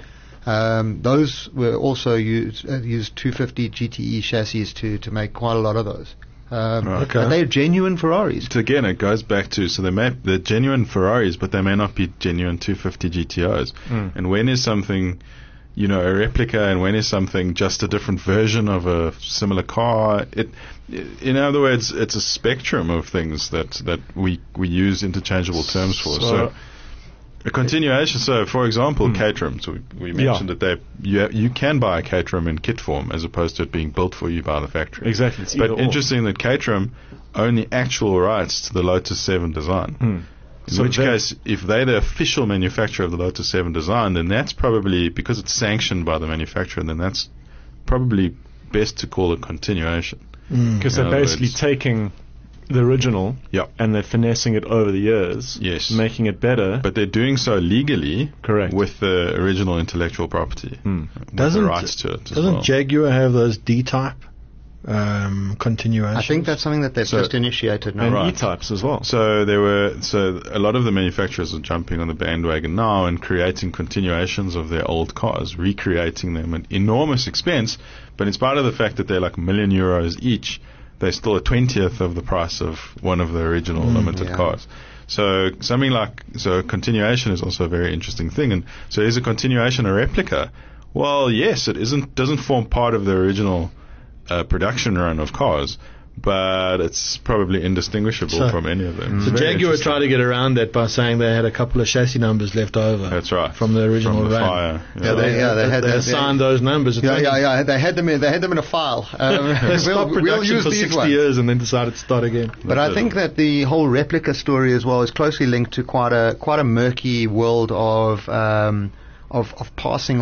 [SPEAKER 3] Those were also used 250 GTE chassis to make quite a lot of those. But they're genuine Ferraris.
[SPEAKER 4] So again, it goes back to, they're genuine Ferraris, but they may not be genuine 250 GTOs. And when is something, a replica, and when is something just a different version of a similar car? In other words, it's a spectrum of things that we use interchangeable terms for. So a continuation. So, for example, Caterham. So we mentioned that you can buy a Caterham in kit form as opposed to it being built for you by the factory.
[SPEAKER 1] Exactly.
[SPEAKER 4] But interesting that Caterham own the actual rights to the Lotus 7 design. In which case, if they're the official manufacturer of the Lotus 7 design, then that's probably, because it's sanctioned by the manufacturer, then that's probably best to call it continuation.
[SPEAKER 1] Because they're basically taking the original and they're finessing it over the years, making it better.
[SPEAKER 4] But they're doing so legally,
[SPEAKER 1] correct,
[SPEAKER 4] with the original intellectual property, with the rights to it.
[SPEAKER 2] Doesn't Jaguar have those D-type continuations?
[SPEAKER 3] I think that's something that they've just initiated now.
[SPEAKER 1] And E-types as well.
[SPEAKER 4] So a lot of the manufacturers are jumping on the bandwagon now and creating continuations of their old cars, recreating them at enormous expense. But in spite of the fact that they're like €1 million each, they're still a 20th of the price of one of the original limited cars. So continuation is also a very interesting thing. And so is a continuation a replica? Well, yes, it doesn't form part of the original production run of cars, but it's probably indindistinguishable from any of them.
[SPEAKER 2] So Jaguar tried to get around that by saying they had a couple of chassis numbers left over.
[SPEAKER 4] That's right.
[SPEAKER 2] From the original
[SPEAKER 4] from the
[SPEAKER 2] run.
[SPEAKER 4] Fire.
[SPEAKER 2] They assigned those numbers.
[SPEAKER 3] They had them in a file.
[SPEAKER 2] They stopped production for 60 years and then decided to start again.
[SPEAKER 3] But I think that the whole replica story as well is closely linked to quite a murky world of passing off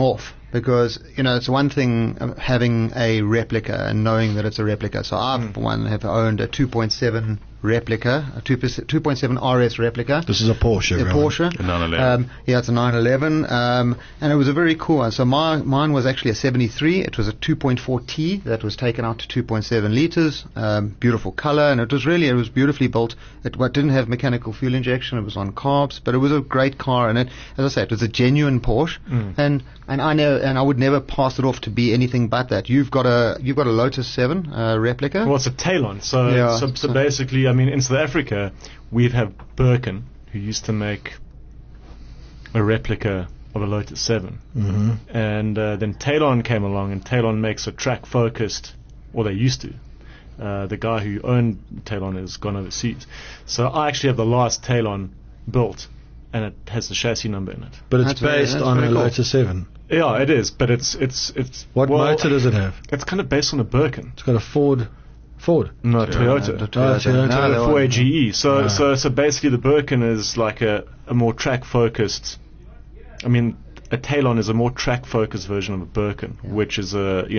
[SPEAKER 3] Because, it's one thing having a replica and knowing that it's a replica. So I, for one, have owned a 2.7 replica, a 2.7 RS replica.
[SPEAKER 2] This is a Porsche.
[SPEAKER 3] A Porsche.
[SPEAKER 4] A 911.
[SPEAKER 3] It's a 911. And it was a very cool one. So mine was actually a 73. It was a 2.4T that was taken out to 2.7 liters. Beautiful color. And it was beautifully built. It didn't have mechanical fuel injection. It was on carbs. But it was a great car. And as I say, it was a genuine Porsche. And I know, and I would never pass it off to be anything but that. You've got a Lotus 7 replica.
[SPEAKER 1] Well, it's a Talon. So basically, in South Africa, we'd have Birkin, who used to make a replica of a Lotus 7.
[SPEAKER 2] Mm-hmm.
[SPEAKER 1] And then Talon came along, and Talon makes a track-focused, or they used to. The guy who owned Talon has gone overseas. So I actually have the last Talon built, and it has the chassis number in it.
[SPEAKER 2] But it's based on a Lotus 7.
[SPEAKER 1] Yeah, it is, but it's
[SPEAKER 2] What motor does it have?
[SPEAKER 1] It's kind of based on a Birkin.
[SPEAKER 2] It's got a Ford.
[SPEAKER 1] No, Toyota. Toyota 4AGE. So basically the Birkin is like a more track focused. A Talon is a more track focused version of a Birkin, which is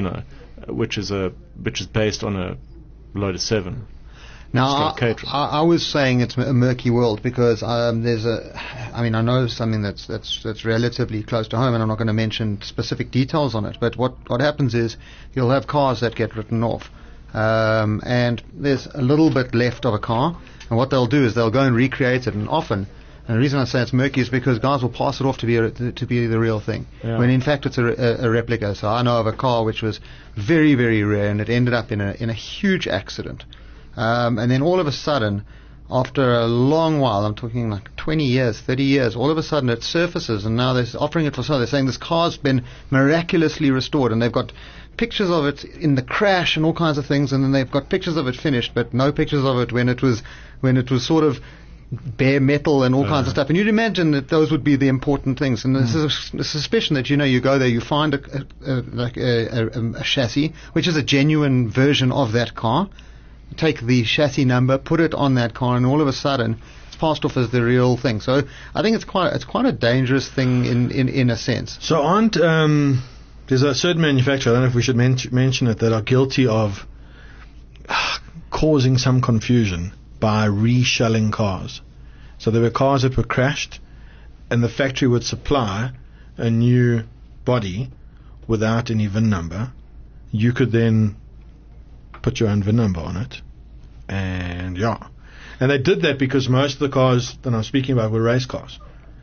[SPEAKER 1] based on a Lotus 7.
[SPEAKER 3] Now, I was saying it's a murky world because I know something that's relatively close to home, and I'm not going to mention specific details on it. But what happens is you'll have cars that get written off, and there's a little bit left of a car, and what they'll do is they'll go and recreate it, and often. And the reason I say it's murky is because guys will pass it off to be the real thing, when in fact it's a replica. So I know of a car which was very, very rare, and it ended up in a huge accident. And then all of a sudden, after a long while, I'm talking like 20 years, 30 years, all of a sudden it surfaces, and now they're offering it for sale. They're saying this car's been miraculously restored, and they've got pictures of it in the crash and all kinds of things, and then they've got pictures of it finished, but no pictures of it when it was sort of bare metal and all kinds of stuff. And you'd imagine that those would be the important things. And there's a suspicion that, you go there, you find a chassis, which is a genuine version of that car. Take the chassis number, put it on that car, and all of a sudden it's passed off as the real thing. So I think it's quite a dangerous thing in a sense.
[SPEAKER 2] So there's a certain manufacturer, I don't know if we should mention it, that are guilty of causing some confusion by reshelling cars. So there were cars that were crashed, and the factory would supply a new body without any VIN number. You could then put your own VIN number on it, and they did that because most of the cars that I'm speaking about were race cars,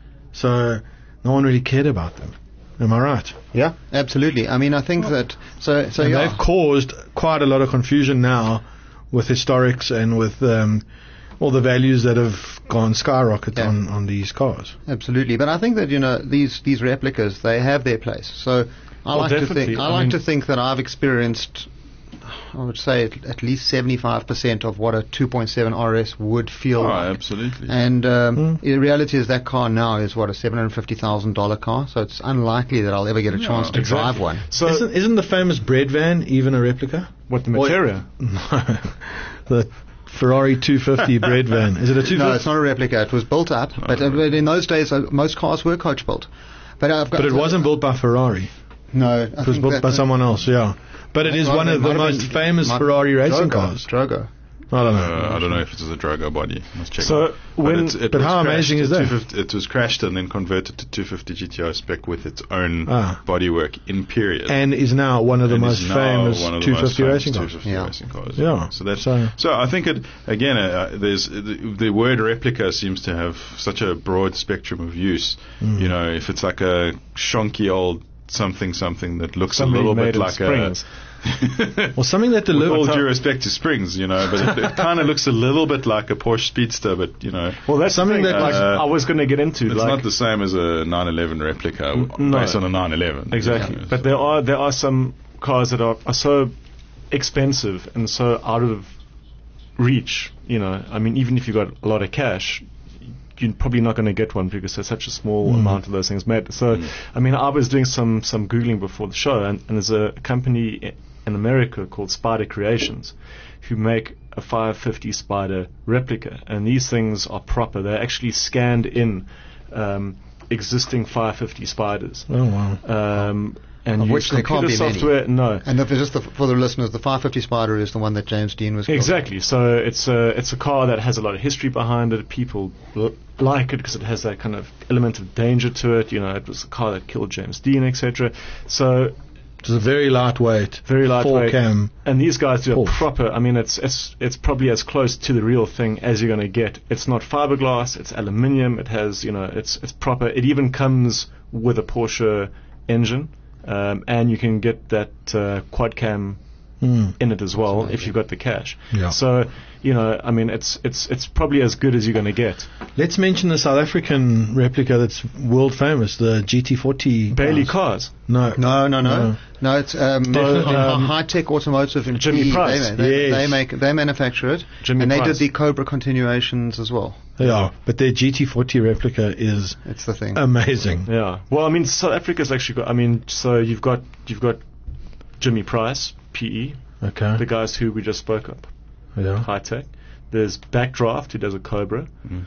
[SPEAKER 2] so no one really cared about them. Am I right?
[SPEAKER 3] Yeah, absolutely. I think that
[SPEAKER 2] they've caused quite a lot of confusion now with historics and with all the values that have gone skyrocket on these cars.
[SPEAKER 3] Absolutely, but I think that these replicas, they have their place. So I like to think that I've experienced, I would say, at least 75% of what a 2.7 RS would feel like.
[SPEAKER 4] Absolutely.
[SPEAKER 3] And the reality is that car now is, a $750,000 car, so it's unlikely that I'll ever get a chance to drive one.
[SPEAKER 2] So isn't the famous bread van even a replica?
[SPEAKER 1] What, the Materia?
[SPEAKER 2] No, the Ferrari 250 bread van. Is it a 250?
[SPEAKER 3] No, it's not a replica. It was built up, but in those days, most cars were coach built. But it
[SPEAKER 2] wasn't built by Ferrari.
[SPEAKER 3] No,
[SPEAKER 2] it was built by someone else. Yeah. But it is one of the most famous Ferrari racing cars.
[SPEAKER 3] Drogo.
[SPEAKER 2] I don't know.
[SPEAKER 4] I don't know if it's a Drogo body. Must check.
[SPEAKER 1] So
[SPEAKER 2] but how amazing is that?
[SPEAKER 4] It was crashed and then converted to 250 GTI spec with its own bodywork in period,
[SPEAKER 2] and is now one of the most famous 250 racing cars.
[SPEAKER 4] Racing cars.
[SPEAKER 2] Yeah.
[SPEAKER 4] So I think there's the word replica seems to have such a broad spectrum of use. If it's like a shonky old something that looks a little bit like
[SPEAKER 1] Springs.
[SPEAKER 2] Or something that delivers.
[SPEAKER 4] With all due respect to Springs, but it kind of looks a little bit like a Porsche Speedster, but
[SPEAKER 1] Well, that's something that I was going to get into.
[SPEAKER 4] It's not the same as a 911 replica based on a 911.
[SPEAKER 1] Exactly, but there are some cars that are so expensive and so out of reach. Even if you got a lot of cash, you're probably not going to get one because there's such a small amount of those things made. So, I was doing some Googling before the show, and there's a company in America called Spider Creations who make a 550 Spider replica, and these things are proper. They're actually scanned in existing 550 Spyders.
[SPEAKER 2] Oh wow.
[SPEAKER 1] And
[SPEAKER 3] Of
[SPEAKER 1] use
[SPEAKER 3] which there can't
[SPEAKER 1] computer
[SPEAKER 3] be many.
[SPEAKER 1] software. No.
[SPEAKER 3] And if it's just for the listeners, the 550 Spider is the one that James Dean was killed.
[SPEAKER 1] Exactly. So it's a car that has a lot of history behind it. People like it because it has that kind of element of danger to it. You know, it was a car that killed James Dean, etc. So
[SPEAKER 2] It's a very lightweight,
[SPEAKER 1] very lightweight.
[SPEAKER 2] 4-cam.
[SPEAKER 1] And these guys do a
[SPEAKER 2] Porsche.
[SPEAKER 1] proper. I mean, it's probably as close to the real thing as you're going to get. It's not fiberglass. It's aluminium. It has, you know, it's proper. It even comes with a Porsche engine. And you can get that quad cam in it as well if you've got the cash.
[SPEAKER 2] Yeah.
[SPEAKER 1] So, you know, I mean, it's probably as good as you're going to get.
[SPEAKER 2] Let's mention the South African replica that's world famous, the GT40.
[SPEAKER 1] Bailey cars.
[SPEAKER 2] No.
[SPEAKER 3] No, it's High Tech Automotive in
[SPEAKER 1] Jimmy
[SPEAKER 3] PE.
[SPEAKER 1] Price.
[SPEAKER 3] They manufacture it,
[SPEAKER 1] Jimmy
[SPEAKER 3] and they
[SPEAKER 1] Price.
[SPEAKER 3] did the Cobra continuations as well.
[SPEAKER 2] They are, but their GT40 replica is
[SPEAKER 3] It's the thing.
[SPEAKER 2] amazing.
[SPEAKER 1] Yeah. Well, I mean, South Africa's actually got. I mean, so you've got Jimmy Price, PE,
[SPEAKER 2] Okay.
[SPEAKER 1] the guys who we just spoke of,
[SPEAKER 2] Yeah.
[SPEAKER 1] High Tech. There's Backdraft, who does a Cobra.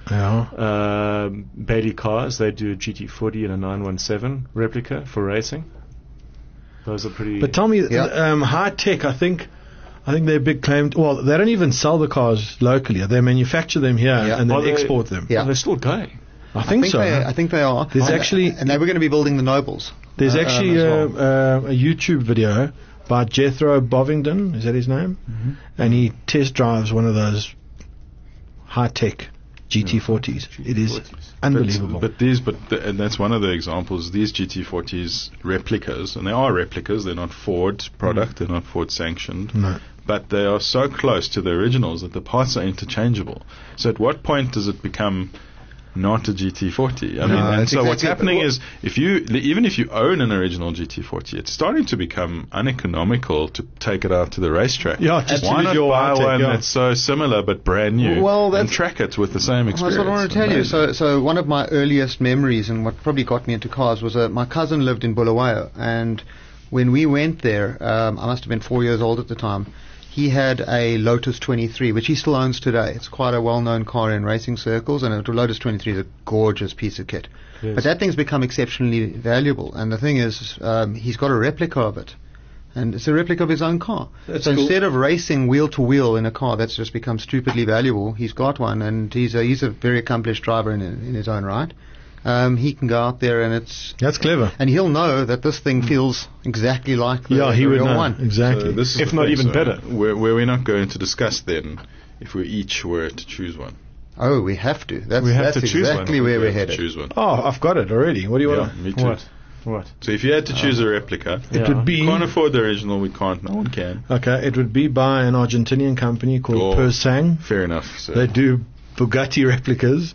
[SPEAKER 2] Yeah.
[SPEAKER 1] Bailey Cars, they do a GT40 and a 917 replica for racing. Those are pretty.
[SPEAKER 2] But tell me,
[SPEAKER 3] Yeah.
[SPEAKER 2] High Tech, I think they're big claim. Well, they don't even sell the cars locally. They manufacture them here
[SPEAKER 3] Yeah.
[SPEAKER 2] and then
[SPEAKER 1] Well, they-
[SPEAKER 2] export them.
[SPEAKER 3] Yeah.
[SPEAKER 1] they're still going.
[SPEAKER 2] I think so.
[SPEAKER 3] I think they are.
[SPEAKER 2] There's actually-
[SPEAKER 3] and they were going to be building the Nobles.
[SPEAKER 2] There's actually
[SPEAKER 3] as well.
[SPEAKER 2] a YouTube video by Jethro Bovingdon, is that his name?
[SPEAKER 3] Mm-hmm.
[SPEAKER 2] And he test drives one of those high-tech GT40s. It is unbelievable.
[SPEAKER 4] And that's one of the examples. These GT40s replicas, and they are replicas. They're not Ford product. They're not Ford sanctioned.
[SPEAKER 2] No.
[SPEAKER 4] But they are so close to the originals that the parts are interchangeable. So at what point does it become not a GT40? I mean, and
[SPEAKER 3] that's
[SPEAKER 4] so what's
[SPEAKER 3] exactly-
[SPEAKER 4] happening is even if you own an original GT40, it's starting to become uneconomical to take it out to the racetrack.
[SPEAKER 2] Yeah, just
[SPEAKER 4] why
[SPEAKER 2] use
[SPEAKER 4] not
[SPEAKER 2] your
[SPEAKER 4] buy
[SPEAKER 2] high-tech,
[SPEAKER 4] one
[SPEAKER 2] yeah.
[SPEAKER 4] that's so similar but brand new
[SPEAKER 3] Well,
[SPEAKER 4] and
[SPEAKER 3] that's-
[SPEAKER 4] track it with the same
[SPEAKER 3] That's
[SPEAKER 4] experience?
[SPEAKER 3] what I want to tell you.
[SPEAKER 4] Amazing.
[SPEAKER 3] So one of my earliest memories and what probably got me into cars was my cousin lived in Bulawayo, and when we went there, I must have been 4 years old at the time. He had a Lotus 23, which he still owns today. It's quite a well-known car in racing circles, and a Lotus 23 is a gorgeous piece of kit.
[SPEAKER 1] Yes.
[SPEAKER 3] But that thing's become exceptionally valuable, and the thing is, he's got a replica of it. And it's a replica of his own car.
[SPEAKER 2] That's
[SPEAKER 3] so
[SPEAKER 2] cool.
[SPEAKER 3] instead of racing wheel to wheel in a car that's just become stupidly valuable, he's got one, and he's a very accomplished driver in his own right. He can go out there and
[SPEAKER 2] That's clever.
[SPEAKER 3] and he'll know that this thing feels exactly like the,
[SPEAKER 2] Yeah, he
[SPEAKER 3] the
[SPEAKER 2] would
[SPEAKER 3] real
[SPEAKER 2] know.
[SPEAKER 3] one.
[SPEAKER 2] Exactly.
[SPEAKER 4] So this is
[SPEAKER 1] If
[SPEAKER 4] the
[SPEAKER 1] not
[SPEAKER 4] thing,
[SPEAKER 1] even
[SPEAKER 4] so
[SPEAKER 1] better.
[SPEAKER 4] Where we're not going to discuss then if we each were to choose one.
[SPEAKER 3] Oh, we have to. That's,
[SPEAKER 1] We have
[SPEAKER 3] that's
[SPEAKER 1] to choose one.
[SPEAKER 3] exactly where
[SPEAKER 4] We
[SPEAKER 3] we're
[SPEAKER 4] have to
[SPEAKER 3] headed.
[SPEAKER 4] choose one.
[SPEAKER 2] Oh, I've got it already. What do you
[SPEAKER 4] Yeah,
[SPEAKER 2] want?
[SPEAKER 4] me too.
[SPEAKER 1] What?
[SPEAKER 4] So if you had to choose a replica,
[SPEAKER 2] It
[SPEAKER 1] Yeah.
[SPEAKER 2] would be...
[SPEAKER 4] we can't afford the original. We can't. No one can.
[SPEAKER 2] Okay, it would be by an Argentinian company called
[SPEAKER 4] Oh.
[SPEAKER 2] Persang.
[SPEAKER 4] Fair enough. So
[SPEAKER 2] They do Bugatti replicas,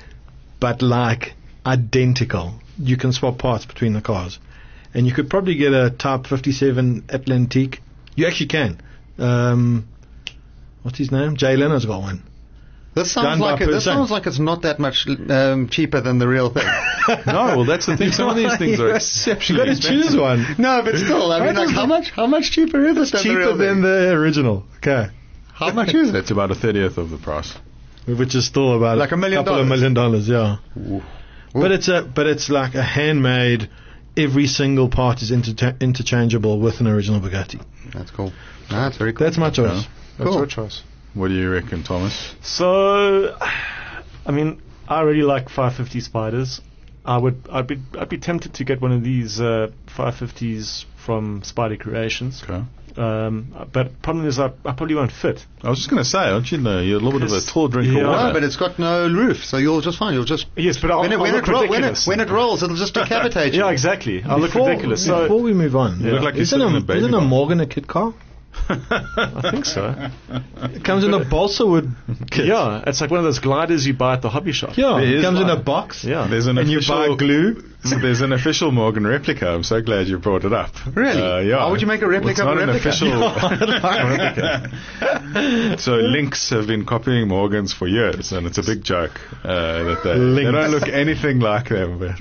[SPEAKER 2] but like identical. You can swap parts between the cars. And you could probably get a Type 57 Atlantique. You actually can. What's his name? Jay Leno's got one.
[SPEAKER 3] This
[SPEAKER 2] Done
[SPEAKER 3] sounds
[SPEAKER 2] by
[SPEAKER 3] like this
[SPEAKER 2] Persang.
[SPEAKER 3] sounds like it's not that much cheaper than the real thing.
[SPEAKER 4] no, well that's the thing. Some of these things are
[SPEAKER 2] You
[SPEAKER 4] exceptionally
[SPEAKER 2] got to choose
[SPEAKER 4] expensive.
[SPEAKER 2] one.
[SPEAKER 3] No, but still, I mean, like how much cheaper is it than the
[SPEAKER 2] Cheaper
[SPEAKER 3] real
[SPEAKER 2] than
[SPEAKER 3] thing?
[SPEAKER 2] the original. Okay.
[SPEAKER 3] How much is it?
[SPEAKER 4] It's about 1/30 of the price.
[SPEAKER 2] Which is still about
[SPEAKER 3] Like $1 million.
[SPEAKER 2] couple of $1 million, yeah.
[SPEAKER 3] Ooh.
[SPEAKER 2] But it's like a handmade. Every single part is interchangeable with an original Bugatti.
[SPEAKER 3] That's cool. No, that's very cool.
[SPEAKER 2] That's my choice.
[SPEAKER 1] That's
[SPEAKER 3] Cool.
[SPEAKER 1] your choice.
[SPEAKER 4] What do you reckon, Thomas?
[SPEAKER 1] So, I mean, I really like 550 Spyders. I'd be tempted to get one of these 550s from Spider Creations.
[SPEAKER 4] Okay.
[SPEAKER 1] But problem is, I probably won't fit.
[SPEAKER 4] I was just going to say, aren't you? You're a little bit of a tall drink of
[SPEAKER 1] Yeah.
[SPEAKER 4] water.
[SPEAKER 3] No, but it's got no roof, so you'll just fine. You'll just
[SPEAKER 1] Yes, but I'll
[SPEAKER 3] when
[SPEAKER 1] look
[SPEAKER 3] it
[SPEAKER 1] ridiculous.
[SPEAKER 3] rolls, it'll just decapitate you.
[SPEAKER 1] Yeah, exactly. I'll look ridiculous.
[SPEAKER 2] Before
[SPEAKER 1] So
[SPEAKER 2] we move on,
[SPEAKER 4] You look like you're
[SPEAKER 2] isn't
[SPEAKER 4] sitting in a baby
[SPEAKER 2] isn't a
[SPEAKER 4] box.
[SPEAKER 2] Morgan a kit car?
[SPEAKER 1] I think so.
[SPEAKER 2] It comes in a balsa wood kit.
[SPEAKER 1] Yeah, it's like one of those gliders you buy at the hobby shop.
[SPEAKER 2] Yeah,
[SPEAKER 4] There
[SPEAKER 2] it
[SPEAKER 4] is
[SPEAKER 2] comes in
[SPEAKER 4] one.
[SPEAKER 2] a box.
[SPEAKER 1] Yeah.
[SPEAKER 4] There's an
[SPEAKER 2] And you
[SPEAKER 4] official
[SPEAKER 2] buy glue.
[SPEAKER 4] There's an official Morgan replica. I'm so glad you brought it up.
[SPEAKER 3] Really?
[SPEAKER 4] Yeah.
[SPEAKER 3] Why would you make a replica
[SPEAKER 4] Well,
[SPEAKER 3] of a
[SPEAKER 4] it's not
[SPEAKER 3] replica?
[SPEAKER 4] an official replica. So Lynx have been copying Morgans for years, and it's a big joke that they
[SPEAKER 2] Lynx.
[SPEAKER 4] don't look anything like them. But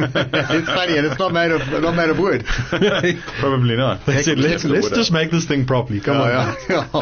[SPEAKER 3] It's funny, and it's not made of wood.
[SPEAKER 4] probably not.
[SPEAKER 2] They said, let's just make this thing properly. Come on.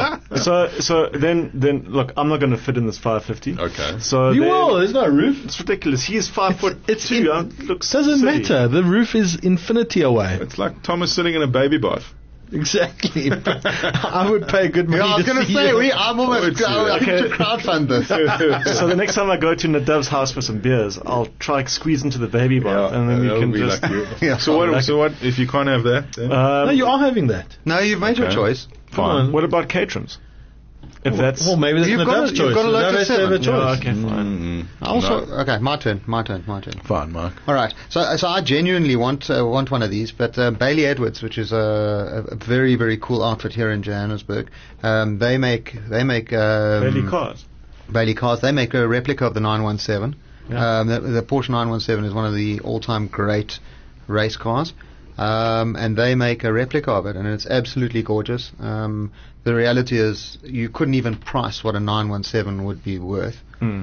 [SPEAKER 1] So then look, I'm not going to fit in this 550.
[SPEAKER 4] Okay.
[SPEAKER 1] So
[SPEAKER 2] You
[SPEAKER 1] then-
[SPEAKER 2] will. There's no roof.
[SPEAKER 1] It's ridiculous. He is 5'2". Looks
[SPEAKER 2] Doesn't
[SPEAKER 1] silly.
[SPEAKER 2] matter. The roof is infinity away.
[SPEAKER 4] It's like Thomas sitting in a baby bath.
[SPEAKER 2] Exactly. I would pay good money
[SPEAKER 3] Yeah, I was
[SPEAKER 2] to
[SPEAKER 3] going to
[SPEAKER 2] see
[SPEAKER 3] say,
[SPEAKER 2] you.
[SPEAKER 3] I'm almost I need to crowdfund this.
[SPEAKER 1] So the next time I go to Nadav's house for some beers, I'll try to squeeze into the baby bath, and then you
[SPEAKER 4] that'll
[SPEAKER 1] can
[SPEAKER 4] be
[SPEAKER 1] just.
[SPEAKER 4] like you.
[SPEAKER 3] Yeah.
[SPEAKER 4] So what if you can't have that? Then?
[SPEAKER 2] No, you are having that.
[SPEAKER 3] No, you've made your
[SPEAKER 4] Okay.
[SPEAKER 3] choice.
[SPEAKER 4] Fine.
[SPEAKER 1] What about caterums? If that's
[SPEAKER 2] Well, maybe that's
[SPEAKER 3] You've got
[SPEAKER 2] Nadav's
[SPEAKER 3] a- you've
[SPEAKER 2] choice.
[SPEAKER 3] got a local
[SPEAKER 2] Nadav has to have a
[SPEAKER 3] seven.
[SPEAKER 2] choice.
[SPEAKER 1] okay, fine.
[SPEAKER 3] Also,
[SPEAKER 4] No.
[SPEAKER 3] okay, my turn.
[SPEAKER 4] Fine, Mark.
[SPEAKER 3] All right. So I genuinely want one of these, but Bailey Edwards, which is a very, very cool outfit here in Johannesburg, they make
[SPEAKER 1] Bailey cars.
[SPEAKER 3] Bailey cars. They make a replica of the 917.
[SPEAKER 1] Yeah.
[SPEAKER 3] The Porsche 917 is one of the all-time great race cars. And they make a replica of it, and it's absolutely gorgeous. The reality is, you couldn't even price what a 917 would be worth. And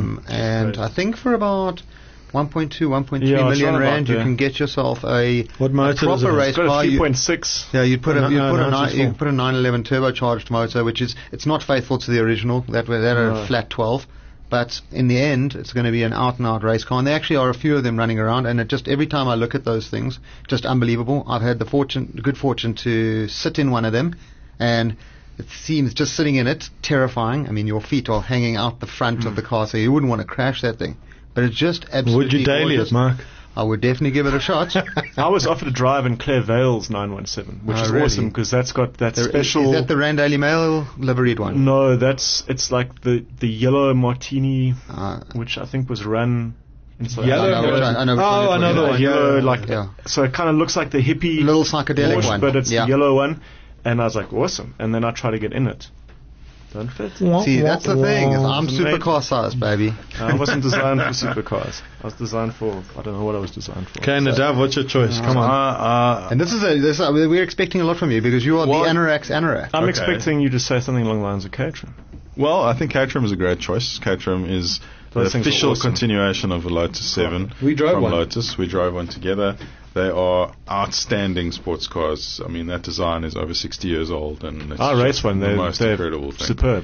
[SPEAKER 3] I think for about 1.2, 1.3
[SPEAKER 1] Yeah, it's
[SPEAKER 3] million
[SPEAKER 1] right
[SPEAKER 3] rand,
[SPEAKER 1] about
[SPEAKER 3] you
[SPEAKER 1] there.
[SPEAKER 3] can get yourself a
[SPEAKER 2] What motor does it
[SPEAKER 3] proper
[SPEAKER 2] have?
[SPEAKER 3] race
[SPEAKER 1] It's got
[SPEAKER 3] car.
[SPEAKER 1] a
[SPEAKER 3] You-
[SPEAKER 1] 3.6.
[SPEAKER 3] yeah, you'd put a
[SPEAKER 2] No,
[SPEAKER 3] you'd
[SPEAKER 2] no,
[SPEAKER 3] put
[SPEAKER 2] no,
[SPEAKER 3] a
[SPEAKER 2] it's
[SPEAKER 3] nine,
[SPEAKER 2] just
[SPEAKER 3] you
[SPEAKER 2] full.
[SPEAKER 3] put a 911 turbocharged motor, which it's not faithful to the original. That are
[SPEAKER 1] No.
[SPEAKER 3] a flat 12. But in the end, it's going to be an out-and-out race car. And there actually are a few of them running around. And it just every time I look at those things, just unbelievable. I've had the good fortune to sit in one of them, and it seems just sitting in it terrifying. I mean, your feet are hanging out the front of the car, so you wouldn't want to crash that thing. But it's just absolutely
[SPEAKER 2] Would you daily
[SPEAKER 3] gorgeous.
[SPEAKER 2] it, Mark?
[SPEAKER 3] I would definitely give it a shot.
[SPEAKER 1] I was offered a drive in Claire Vale's 917, which
[SPEAKER 3] Oh,
[SPEAKER 1] is
[SPEAKER 3] really?
[SPEAKER 1] awesome because that's got that
[SPEAKER 3] Is
[SPEAKER 1] special.
[SPEAKER 3] that the Rand Daily Mail liveried one?
[SPEAKER 1] No, it's like the yellow martini,
[SPEAKER 3] Uh,
[SPEAKER 1] which I think was run in South
[SPEAKER 2] Yellow?
[SPEAKER 3] I know which one- I know which one you're
[SPEAKER 2] Oh,
[SPEAKER 3] talking
[SPEAKER 2] another
[SPEAKER 3] about.
[SPEAKER 2] one.
[SPEAKER 1] Yellow,
[SPEAKER 2] Yeah.
[SPEAKER 1] like
[SPEAKER 3] Yeah.
[SPEAKER 1] so it kind of looks like the hippie
[SPEAKER 3] Little psychedelic
[SPEAKER 1] Porsche,
[SPEAKER 3] one.
[SPEAKER 1] but it's
[SPEAKER 3] Yeah.
[SPEAKER 1] the yellow one, and I was like, awesome. And then I try to get in it, don't fit.
[SPEAKER 3] See, that's the thing. is I'm
[SPEAKER 1] Mate.
[SPEAKER 3] supercar size, baby.
[SPEAKER 1] I wasn't designed for supercars. I was designed for I don't know what I was designed for.
[SPEAKER 2] Okay, Nadav, what's your choice? Come on.
[SPEAKER 3] And this is we're expecting a lot from you because you are
[SPEAKER 4] What?
[SPEAKER 3] the Anorak's Anorak.
[SPEAKER 1] I'm
[SPEAKER 4] Okay.
[SPEAKER 1] expecting you to say something along the lines of catering.
[SPEAKER 4] Well, I think Caterham is a great choice. Caterham is the
[SPEAKER 1] Those things are
[SPEAKER 4] official
[SPEAKER 1] awesome.
[SPEAKER 4] continuation of the Lotus 7
[SPEAKER 2] We drove
[SPEAKER 4] from
[SPEAKER 2] one.
[SPEAKER 4] Lotus. We drove one together. They are outstanding sports cars. I mean, that design is over 60 years old, and it's
[SPEAKER 1] I race
[SPEAKER 4] just
[SPEAKER 1] one.
[SPEAKER 4] the
[SPEAKER 1] They're
[SPEAKER 4] most incredible thing.
[SPEAKER 1] superb.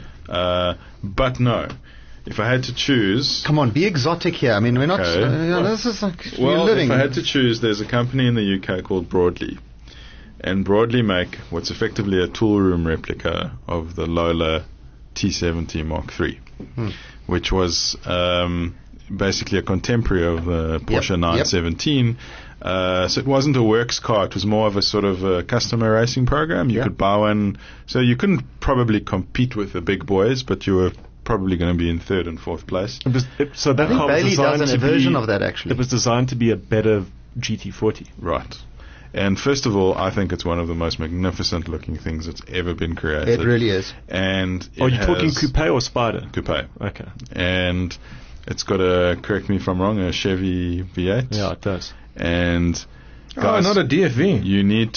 [SPEAKER 4] But no, if I had to choose,
[SPEAKER 3] Come on, be exotic here. I mean, we're not.
[SPEAKER 4] Okay.
[SPEAKER 3] This is like
[SPEAKER 4] well,
[SPEAKER 3] you're living.
[SPEAKER 4] if I had to choose, there's a company in the UK called Broadley, and Broadley make what's effectively a tool room replica of the Lola T70 Mark III, which was basically a contemporary of the Porsche
[SPEAKER 3] Yep.
[SPEAKER 4] 917. So it wasn't a works car; it was more of a sort of a customer racing program. You
[SPEAKER 3] Yeah.
[SPEAKER 4] could buy one, so you couldn't probably compete with the big boys, but you were probably going to be in third and fourth place.
[SPEAKER 1] So that
[SPEAKER 3] I think
[SPEAKER 1] car was
[SPEAKER 3] Bailey
[SPEAKER 1] designed
[SPEAKER 3] does
[SPEAKER 1] to
[SPEAKER 3] a version
[SPEAKER 1] be,
[SPEAKER 3] of that actually.
[SPEAKER 1] It was designed to be a better GT40.
[SPEAKER 4] Right. And first of all, I think it's one of the most magnificent looking things that's ever been created.
[SPEAKER 3] It really is.
[SPEAKER 4] And
[SPEAKER 1] Are
[SPEAKER 4] it
[SPEAKER 1] you talking
[SPEAKER 4] has-
[SPEAKER 1] coupe or Spider?
[SPEAKER 4] Coupe.
[SPEAKER 1] Okay.
[SPEAKER 4] And it's got a, correct me if I'm wrong, a Chevy V8.
[SPEAKER 1] Yeah, it does.
[SPEAKER 4] And
[SPEAKER 2] Oh,
[SPEAKER 4] guys,
[SPEAKER 2] not a DFV.
[SPEAKER 4] you need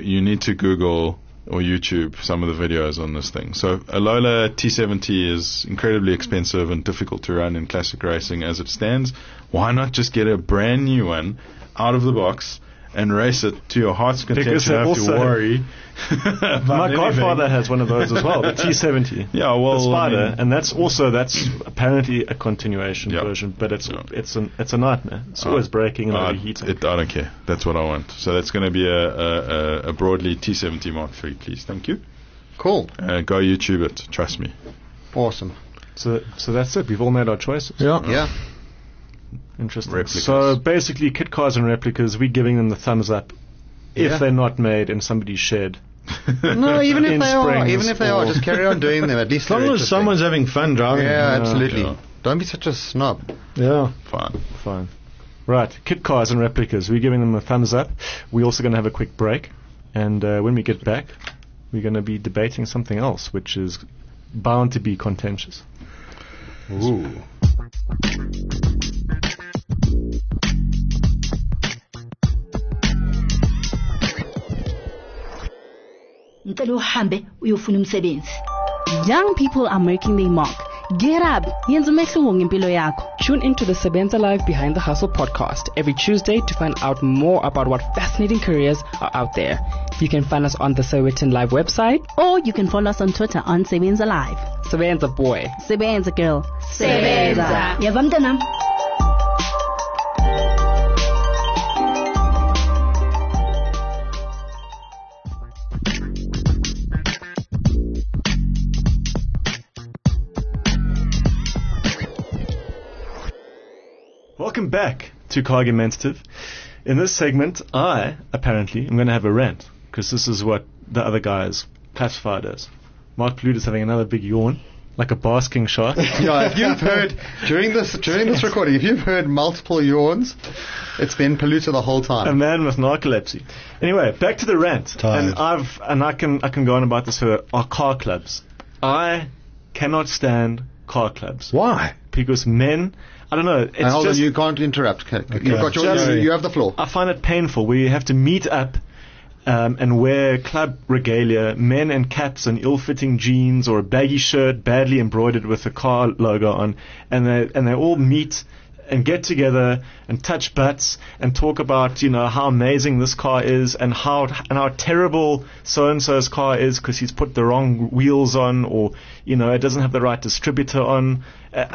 [SPEAKER 4] to Google or YouTube some of the videos on this thing. So a Lola T70 is incredibly expensive and difficult to run in classic racing as it stands. Why not just get a brand new one out of the box and race it to your heart's content?
[SPEAKER 1] Because
[SPEAKER 4] You don't have to
[SPEAKER 1] also-
[SPEAKER 4] worry. about
[SPEAKER 1] My
[SPEAKER 4] anything.
[SPEAKER 1] godfather has one of those as well, the T70.
[SPEAKER 4] Yeah, well,
[SPEAKER 1] the Spider,
[SPEAKER 4] I mean-
[SPEAKER 1] and that's apparently a continuation
[SPEAKER 4] Yeah.
[SPEAKER 1] version, but
[SPEAKER 4] Yeah.
[SPEAKER 1] it's a nightmare. It's always breaking and overheating.
[SPEAKER 4] I don't care. That's what I want. So that's going to be a Broadly T70 Mark III, please. Thank you.
[SPEAKER 3] Cool.
[SPEAKER 4] Go YouTube it. Trust me.
[SPEAKER 3] Awesome.
[SPEAKER 1] So that's it. We've all made our choices.
[SPEAKER 2] Yeah.
[SPEAKER 3] Yeah.
[SPEAKER 1] Interesting.
[SPEAKER 4] Replicas.
[SPEAKER 1] So basically, kit cars and replicas, we're giving them the thumbs up
[SPEAKER 3] Yeah.
[SPEAKER 1] if they're not made in somebody's shed.
[SPEAKER 3] No, even if
[SPEAKER 1] In
[SPEAKER 3] they are,
[SPEAKER 1] springs
[SPEAKER 3] even if they are,
[SPEAKER 1] or-
[SPEAKER 3] just carry on doing them. At least
[SPEAKER 2] As long
[SPEAKER 3] they're
[SPEAKER 2] as
[SPEAKER 3] interesting.
[SPEAKER 2] someone's having fun driving.
[SPEAKER 3] Yeah,
[SPEAKER 2] them.
[SPEAKER 3] absolutely.
[SPEAKER 4] Yeah.
[SPEAKER 3] Don't be such a snob.
[SPEAKER 2] Yeah.
[SPEAKER 4] Fine.
[SPEAKER 1] Fine. Right, kit cars and replicas, we're giving them a thumbs up. We're also going to have a quick break, and when we get back, we're going to be debating something else, which is bound to be contentious.
[SPEAKER 3] Ooh.
[SPEAKER 9] Ngicela uhambe uyofuna umsebenzi.
[SPEAKER 7] Young people are making their mark. Get up. Yenza umehluko ngempilo yakho.
[SPEAKER 10] Tune into the Sebenza Live Behind the Hustle podcast every Tuesday to find out more about what fascinating careers are out there. You can find us on the Sowetan Live website.
[SPEAKER 7] Or you can follow us on Twitter on Sebenza Live.
[SPEAKER 10] Sebenza boy.
[SPEAKER 7] Sebenza girl.
[SPEAKER 9] Sebenza. Yeva mntanam.
[SPEAKER 1] Welcome back to Cargumentative. In this segment, I, apparently, am going to have a rant, because this is what the other guys classified as. Mark Plude is having another big yawn, like a basking shark.
[SPEAKER 3] Yeah, if you've heard, during this recording, if you've heard multiple yawns, it's been Paluta the whole time.
[SPEAKER 1] A man with narcolepsy. Anyway, back to the rant.
[SPEAKER 2] Tired.
[SPEAKER 1] And I can go on about this for our car clubs. I cannot stand car clubs.
[SPEAKER 2] Why?
[SPEAKER 1] Because men, I don't know. It's
[SPEAKER 3] Hold
[SPEAKER 1] just,
[SPEAKER 3] on, you can't interrupt. Okay.
[SPEAKER 2] Okay.
[SPEAKER 3] You've got you have the floor.
[SPEAKER 1] I find it painful. We have to meet up and wear club regalia, men in caps and ill-fitting jeans or a baggy shirt badly embroidered with a car logo on, and they all meet and get together and touch butts and talk about, how amazing this car is and how terrible so-and-so's car is because he's put the wrong wheels on, or, it doesn't have the right distributor on.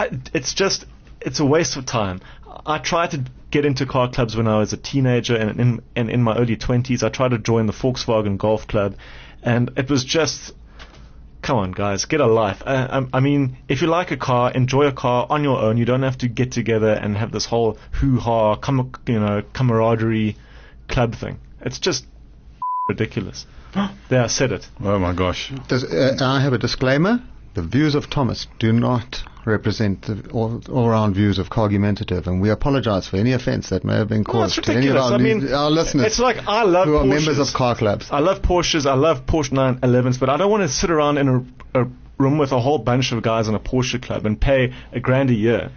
[SPEAKER 1] It's a waste of time. I tried to get into car clubs when I was a teenager and in my early 20s. I tried to join the Volkswagen Golf Club, and it was just, come on, guys, get a life. I mean, if you like a car, enjoy a car on your own. You don't have to get together and have this whole hoo-ha, camaraderie club thing. It's just ridiculous. There, I said it.
[SPEAKER 4] Oh my gosh.
[SPEAKER 3] I have a disclaimer. The views of Thomas do not represent the all-round views of Cargumentative, and we apologize for any offense that may have been caused to any of our listeners.
[SPEAKER 1] It's like I love
[SPEAKER 3] who are
[SPEAKER 1] Porsches.
[SPEAKER 3] members of car clubs.
[SPEAKER 1] I love Porsches. I love Porsche 911s, but I don't want to sit around in a room with a whole bunch of guys in a Porsche club and pay $1,000 a year,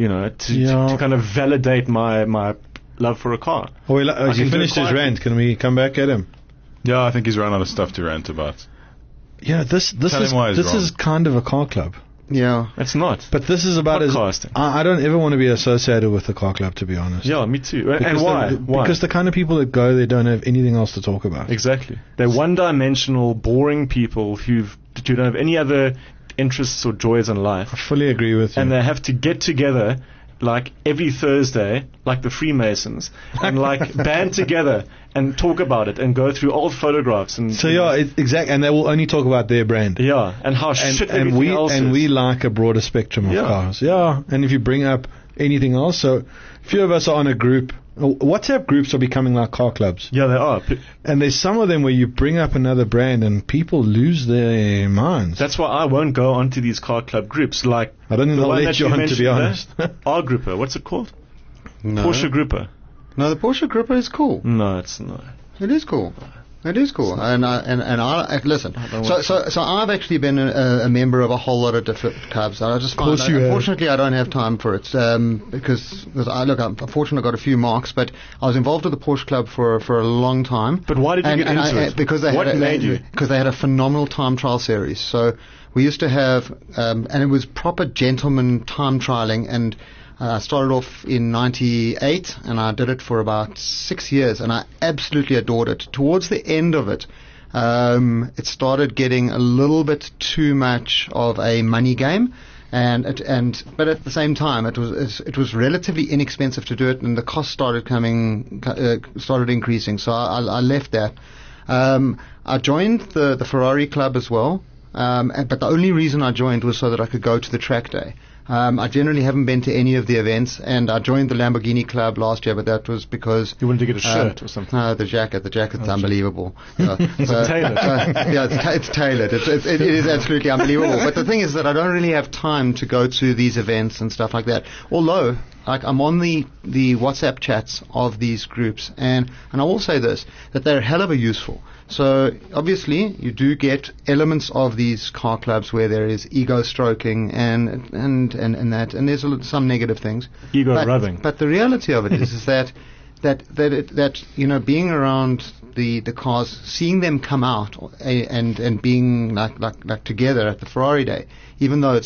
[SPEAKER 1] to kind of validate my love for a car.
[SPEAKER 2] Has he finished his rant? Can we come back at him?
[SPEAKER 4] Yeah, I think he's run out of stuff to rant about.
[SPEAKER 2] Yeah, this is kind of a car club.
[SPEAKER 3] Yeah,
[SPEAKER 1] it's not.
[SPEAKER 2] But this is about I don't ever want to be associated with the car club, to be honest.
[SPEAKER 1] Yeah, me too. And why?
[SPEAKER 2] Because the kind of people that go, they don't have anything else to talk about.
[SPEAKER 1] Exactly. They're one-dimensional, boring people who don't have any other interests or joys in life.
[SPEAKER 2] I fully agree with you.
[SPEAKER 1] And they have to get together like every Thursday, like the Freemasons, and like band together and talk about it and go through old photographs and
[SPEAKER 2] exactly, and they will only talk about their brand.
[SPEAKER 1] Yeah, and how shit everything else is.
[SPEAKER 2] And we like a broader spectrum of cars. Yeah, and if you bring up anything else, so a few of us are on a group. WhatsApp groups are becoming like car clubs.
[SPEAKER 1] Yeah, they are.
[SPEAKER 2] And there's some of them where you bring up another brand and people lose their minds.
[SPEAKER 1] That's why I won't go onto these car club groups. Like
[SPEAKER 2] I don't think they'll let you on, to be honest.
[SPEAKER 1] R Grouper, what's it called?
[SPEAKER 3] No.
[SPEAKER 1] Porsche Grouper.
[SPEAKER 3] No, the Porsche Grouper is cool.
[SPEAKER 1] No, it's not.
[SPEAKER 3] It is cool. It is cool, and I listen. So I've actually been a member of a whole lot of different clubs. I just find, unfortunately, I don't have time for it because I'm fortunate I got a few marks, but I was involved with the Porsche Club for a long time.
[SPEAKER 1] But why did you get into it?
[SPEAKER 3] Because they had a phenomenal time trial series. So we used to have, and it was proper gentleman time trialing, and I started off in 98 and I did it for about 6 years and I absolutely adored it. Towards the end of it, it started getting a little bit too much of a money game, but at the same time it was relatively inexpensive to do it, and the cost started increasing. So I left that. I joined the Ferrari club as well, but the only reason I joined was so that I could go to the track day. I generally haven't been to any of the events, and I joined the Lamborghini club last year, but that was because
[SPEAKER 1] you wanted to get a shirt or something.
[SPEAKER 3] No, the jacket. The jacket's unbelievable.
[SPEAKER 1] It's tailored.
[SPEAKER 3] It's tailored. It is absolutely unbelievable. But the thing is that I don't really have time to go to these events and stuff like that. Although, I'm on the WhatsApp chats of these groups, and I will say this, that they're hell of a useful. So obviously you do get elements of these car clubs where there is ego stroking and that, and there's some negative things.
[SPEAKER 1] Ego rubbing.
[SPEAKER 3] But the reality of it is that being around the cars, seeing them come out and being like together at the Ferrari day, even though it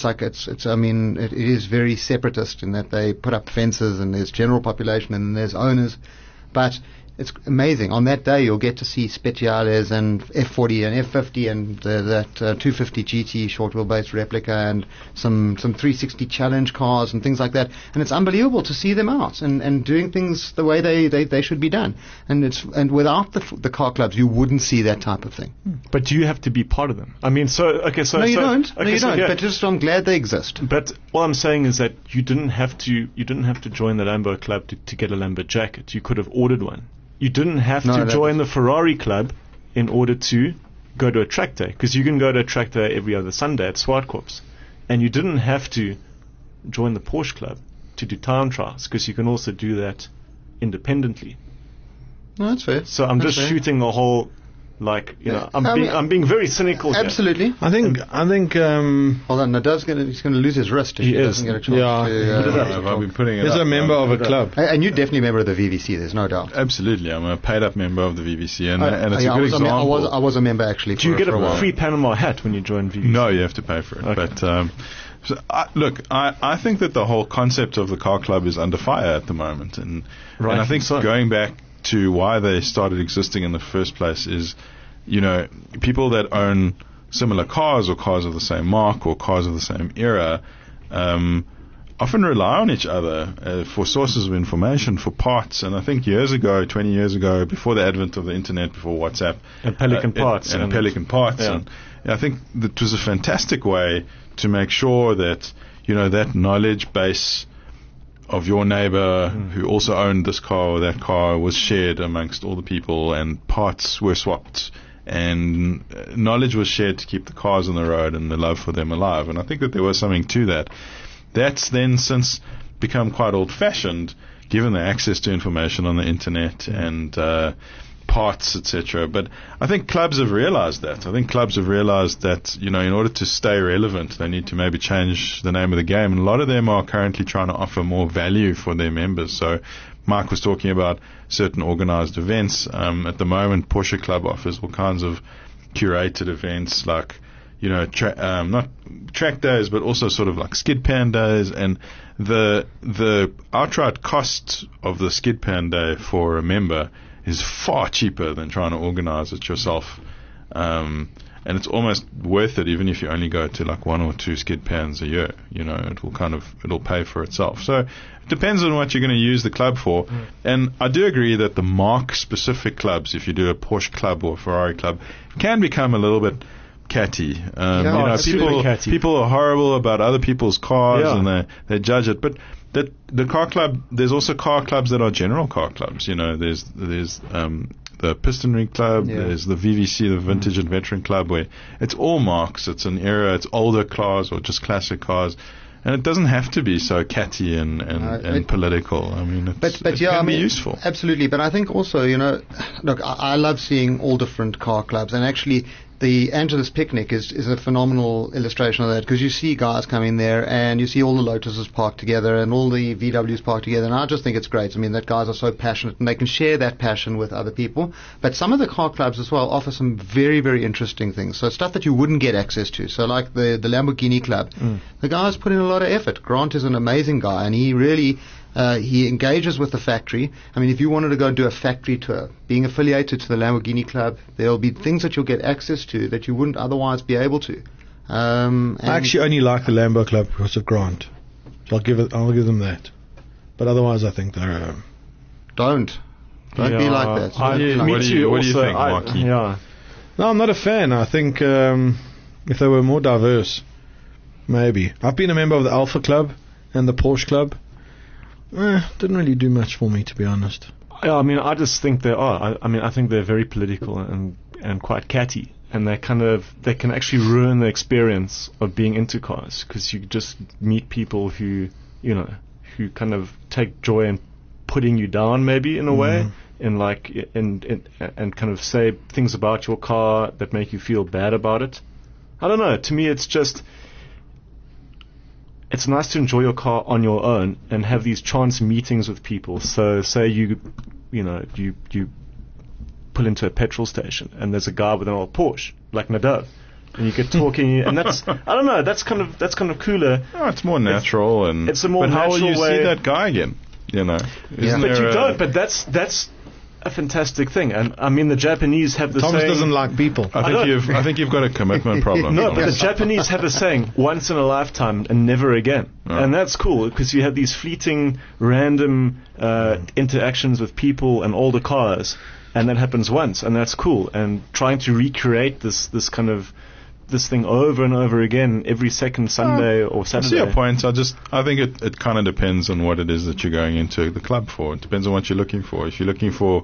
[SPEAKER 3] is very separatist in that they put up fences and there's general population and there's owners, but It's amazing. On that day, you'll get to see Speciales and F40 and F50 and that 250 GT short wheelbase replica and some 360 challenge cars and things like that. And it's unbelievable to see them out and doing things the way they should be done. And without the car clubs, you wouldn't see that type of thing.
[SPEAKER 1] But do you have to be part of them? I mean,
[SPEAKER 3] no, you don't.
[SPEAKER 1] Yeah.
[SPEAKER 3] But just I'm glad they exist.
[SPEAKER 1] But what I'm saying is that you didn't have to join the Lambo club to get a Lambo jacket. You could have ordered one. You didn't have to join the Ferrari club in order to go to a track day, because you can go to a track day every other Sunday at Swartkorps. And you didn't have to join the Porsche club to do time trials, because you can also do that independently.
[SPEAKER 3] No, that's fair.
[SPEAKER 1] So I'm just shooting the whole, I'm being very cynical here.
[SPEAKER 3] Absolutely.
[SPEAKER 2] I think.
[SPEAKER 3] Hold on, Nadav's he's going to lose his wrist if he doesn't get a chance.
[SPEAKER 4] I've been putting it
[SPEAKER 2] He's
[SPEAKER 4] up.
[SPEAKER 2] a member of a club.
[SPEAKER 3] And you're definitely a member of the VVC, there's no doubt.
[SPEAKER 4] Absolutely, I'm a paid-up member of the VVC, and it's a good example.
[SPEAKER 3] I was a member, actually.
[SPEAKER 1] Do you get a free Panama hat when you join VVC?
[SPEAKER 4] No, you have to pay for it. Okay. But I think that the whole concept of the car club is under fire at the moment, and I think going back to why they started existing in the first place is, people that own similar cars or cars of the same mark or cars of the same era often rely on each other for sources of information, for parts. And I think 20 years ago, before the advent of the internet, before WhatsApp,
[SPEAKER 1] and Pelican Parts,
[SPEAKER 4] and I think that was a fantastic way to make sure that that knowledge base of your neighbor who also owned this car or that car was shared amongst all the people, and parts were swapped, and knowledge was shared to keep the cars on the road and the love for them alive. And I think that there was something to that. That's then since become quite old-fashioned, given the access to information on the internet and parts, etc. But I think clubs have realized that. I think clubs have realized that, in order to stay relevant, they need to maybe change the name of the game. And a lot of them are currently trying to offer more value for their members. So Mike was talking about certain organized events. At the moment, Porsche Club offers all kinds of curated events like, not track days, but also sort of like skid pan days. And the outright cost of the skid pan day for a member is far cheaper than trying to organize it yourself. And it's almost worth it, even if you only go to like 1 or 2 skid pans a year. It'll pay for itself. So it depends on what you're going to use the club for. And I do agree that the mark-specific clubs, if you do a Porsche club or a Ferrari club, can become a little bit catty. People are horrible about other people's cars, and they judge it. But the car club, there's also car clubs that are general car clubs. There's the Piston Ring Club, there's the VVC, the Vintage and Veteran Club, where it's all marks. It's an era, it's older cars or just classic cars. And it doesn't have to be so catty and political. I mean, it can be useful.
[SPEAKER 3] Absolutely. But I think also, look, I love seeing all different car clubs. And actually, the Angeles Picnic is a phenomenal illustration of that, because you see guys come in there and you see all the Lotuses parked together and all the VWs parked together, and I just think it's great. I mean, that guys are so passionate and they can share that passion with other people. But some of the car clubs as well offer some very, very interesting things. So stuff that you wouldn't get access to. So like the Lamborghini Club, the guys put in a lot of effort. Grant is an amazing guy, and he really he engages with the factory. I mean, if you wanted to go and do a factory tour, being affiliated to the Lamborghini Club, there'll be things that you'll get access to that you wouldn't otherwise be able to. I
[SPEAKER 2] actually only like the Lambo Club because of Grant. So I'll give them that. But otherwise, I think they're...
[SPEAKER 3] Don't be like that.
[SPEAKER 4] What do you think, Marky?
[SPEAKER 2] No, I'm not a fan. I think if they were more diverse, maybe. I've been a member of the Alpha Club and the Porsche Club. Didn't really do much for me, to be honest.
[SPEAKER 1] I mean, I just think they are. I think they're very political and quite catty, and they can actually ruin the experience of being into cars, because you just meet people who kind of take joy in putting you down, maybe in a way, and kind of say things about your car that make you feel bad about it. I don't know. To me, it's just. It's nice to enjoy your car on your own and have these chance meetings with people. So say you pull into a petrol station and there's a guy with an old Porsche like Nadav, and you get talking, and that's that's kind of cooler.
[SPEAKER 4] Oh, it's more natural, and
[SPEAKER 1] it's a more
[SPEAKER 4] but
[SPEAKER 1] natural
[SPEAKER 4] how will you
[SPEAKER 1] way.
[SPEAKER 4] See that guy again? But
[SPEAKER 1] you don't. But that's a fantastic thing. And I mean, the Japanese have the
[SPEAKER 2] Thomas
[SPEAKER 1] saying.
[SPEAKER 2] doesn't like people.
[SPEAKER 4] I think you've got a commitment problem.
[SPEAKER 1] No, but the Japanese have a saying, once in a lifetime and never again.
[SPEAKER 4] Oh.
[SPEAKER 1] And that's cool because you have these fleeting, random interactions with people and older cars, and that happens once, and that's cool. And trying to recreate this thing over and over again every second Sunday or
[SPEAKER 4] I
[SPEAKER 1] Saturday.
[SPEAKER 4] see your point. I think it kind of depends on what it is that you're going into the club for. It depends on what you're looking for. If you're looking for,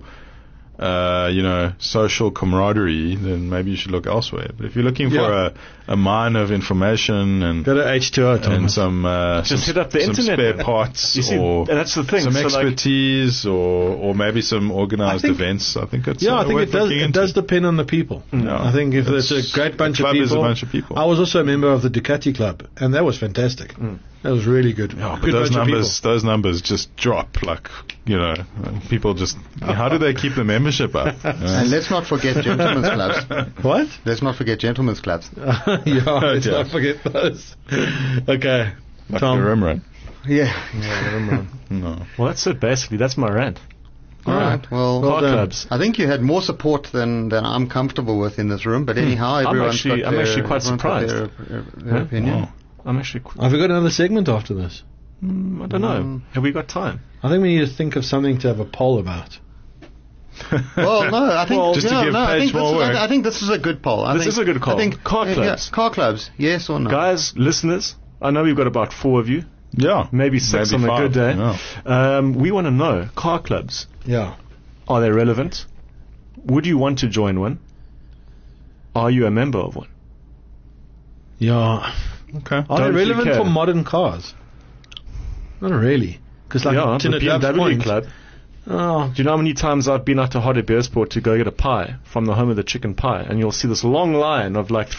[SPEAKER 4] social camaraderie, then maybe you should look elsewhere. But if you're looking for a mine of information and
[SPEAKER 2] go to H2O,
[SPEAKER 4] and some
[SPEAKER 1] just hit up the
[SPEAKER 4] some
[SPEAKER 1] internet,
[SPEAKER 4] spare
[SPEAKER 1] man.
[SPEAKER 4] parts,
[SPEAKER 1] You see,
[SPEAKER 4] or
[SPEAKER 1] and that's the thing.
[SPEAKER 4] some
[SPEAKER 1] So, like,
[SPEAKER 4] expertise, or maybe some organized events. I think it's
[SPEAKER 2] I think
[SPEAKER 4] worth
[SPEAKER 2] it does.
[SPEAKER 4] looking
[SPEAKER 2] It
[SPEAKER 4] into.
[SPEAKER 2] does depend on the people.
[SPEAKER 4] No.
[SPEAKER 2] I think if it's a great bunch of
[SPEAKER 4] club
[SPEAKER 2] people.
[SPEAKER 4] is a bunch of people.
[SPEAKER 2] I was also a member of the Ducati club, and that was fantastic. That was really good.
[SPEAKER 4] Yeah, but
[SPEAKER 2] Good bunch of people.
[SPEAKER 4] those numbers just drop. Like, people just. How do they keep the membership up?
[SPEAKER 3] And let's not forget gentlemen's clubs.
[SPEAKER 2] What?
[SPEAKER 3] Let's not forget gentlemen's clubs.
[SPEAKER 2] Let's not forget those. Okay,
[SPEAKER 4] Like
[SPEAKER 2] Tom.
[SPEAKER 4] the rim run.
[SPEAKER 3] Yeah.
[SPEAKER 4] No.
[SPEAKER 1] well, that's it, basically. That's my rant.
[SPEAKER 3] All right. Well,
[SPEAKER 1] Car clubs.
[SPEAKER 3] I think you had more support than I'm comfortable with in this room. But anyhow, everyone's
[SPEAKER 1] actually-
[SPEAKER 3] got
[SPEAKER 1] I'm
[SPEAKER 3] their,
[SPEAKER 1] actually quite
[SPEAKER 3] everyone's got
[SPEAKER 1] surprised.
[SPEAKER 3] their opinion.
[SPEAKER 4] Wow.
[SPEAKER 1] I'm actually.
[SPEAKER 2] Have we got another segment after this?
[SPEAKER 1] I don't know. Have we got time?
[SPEAKER 2] I think we need to think of something to have a poll about.
[SPEAKER 3] Well, no, I think
[SPEAKER 4] just to give Paige more work.
[SPEAKER 3] I think this is a good poll.
[SPEAKER 1] This is a good call.
[SPEAKER 3] I think
[SPEAKER 1] Car clubs.
[SPEAKER 3] car clubs. Yes or no?
[SPEAKER 1] Guys, listeners, I know we've got about 4 of you,
[SPEAKER 4] Yeah.
[SPEAKER 1] maybe 6 on a
[SPEAKER 4] 5,
[SPEAKER 1] good day.
[SPEAKER 4] yeah.
[SPEAKER 1] We want to know, car clubs,
[SPEAKER 2] Yeah.
[SPEAKER 1] are they relevant? Would you want to join one? Are you a member of one?
[SPEAKER 2] Yeah.
[SPEAKER 4] Okay.
[SPEAKER 2] Are
[SPEAKER 1] Don't
[SPEAKER 2] they
[SPEAKER 1] you
[SPEAKER 2] relevant
[SPEAKER 1] care?
[SPEAKER 2] for modern cars? Not really. Because like
[SPEAKER 1] yeah,
[SPEAKER 2] to
[SPEAKER 1] the
[SPEAKER 2] Nadav's
[SPEAKER 1] BMW
[SPEAKER 2] point,
[SPEAKER 1] club.
[SPEAKER 2] Oh,
[SPEAKER 1] Do you know how many times I've been out to Hot Beersport to go get a pie from the home of the chicken pie, and you'll see this long line of like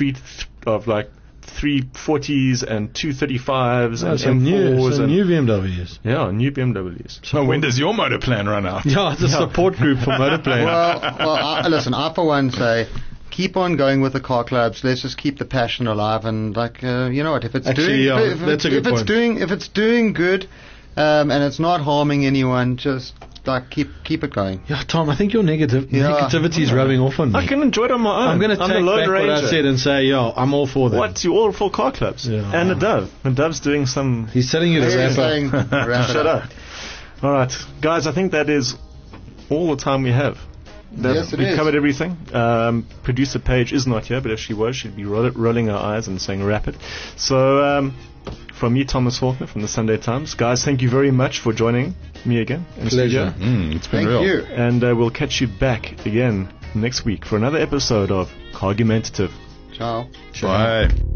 [SPEAKER 1] 340s and 235s and
[SPEAKER 2] some
[SPEAKER 1] M4s and
[SPEAKER 2] new BMWs.
[SPEAKER 1] yeah, new BMWs.
[SPEAKER 4] So when does your motor plan run out?
[SPEAKER 2] Yeah, it's a support group for motorplay.
[SPEAKER 3] Listen, I for one say, keep on going with the car clubs. Let's just keep the passion alive. And you know what? If it's
[SPEAKER 2] Actually,
[SPEAKER 3] doing,
[SPEAKER 2] that's a good point.
[SPEAKER 3] if it's doing good, and it's not harming anyone, just like keep it going.
[SPEAKER 2] Yeah, Tom, I think your negativity is rubbing off on me.
[SPEAKER 1] I can enjoy it on my own.
[SPEAKER 2] I'm going to take
[SPEAKER 1] the Lone
[SPEAKER 2] back what I
[SPEAKER 1] Ranger.
[SPEAKER 2] said and say, I'm all for that.
[SPEAKER 1] What? You all for car clubs?
[SPEAKER 2] Yeah.
[SPEAKER 1] And Nadav. Nadav's doing some.
[SPEAKER 2] He's telling you to
[SPEAKER 3] He's
[SPEAKER 2] wrap up.
[SPEAKER 3] saying, wrap it
[SPEAKER 1] Shut up. All right, guys. I think that is all the time we have.
[SPEAKER 3] Yes, it
[SPEAKER 1] We've
[SPEAKER 3] is.
[SPEAKER 1] covered everything. Producer Paige is not here, but if she was, she'd be rolling her eyes and saying "wrap it." So, from me, Thomas Faulkner from the Sunday Times, guys, thank you very much for joining me again. In
[SPEAKER 2] Pleasure.
[SPEAKER 1] studio.
[SPEAKER 4] It's been
[SPEAKER 3] Thank
[SPEAKER 4] real.
[SPEAKER 3] you.
[SPEAKER 1] And we'll catch you back again next week for another episode of Cargumentative.
[SPEAKER 3] Ciao.
[SPEAKER 4] Bye.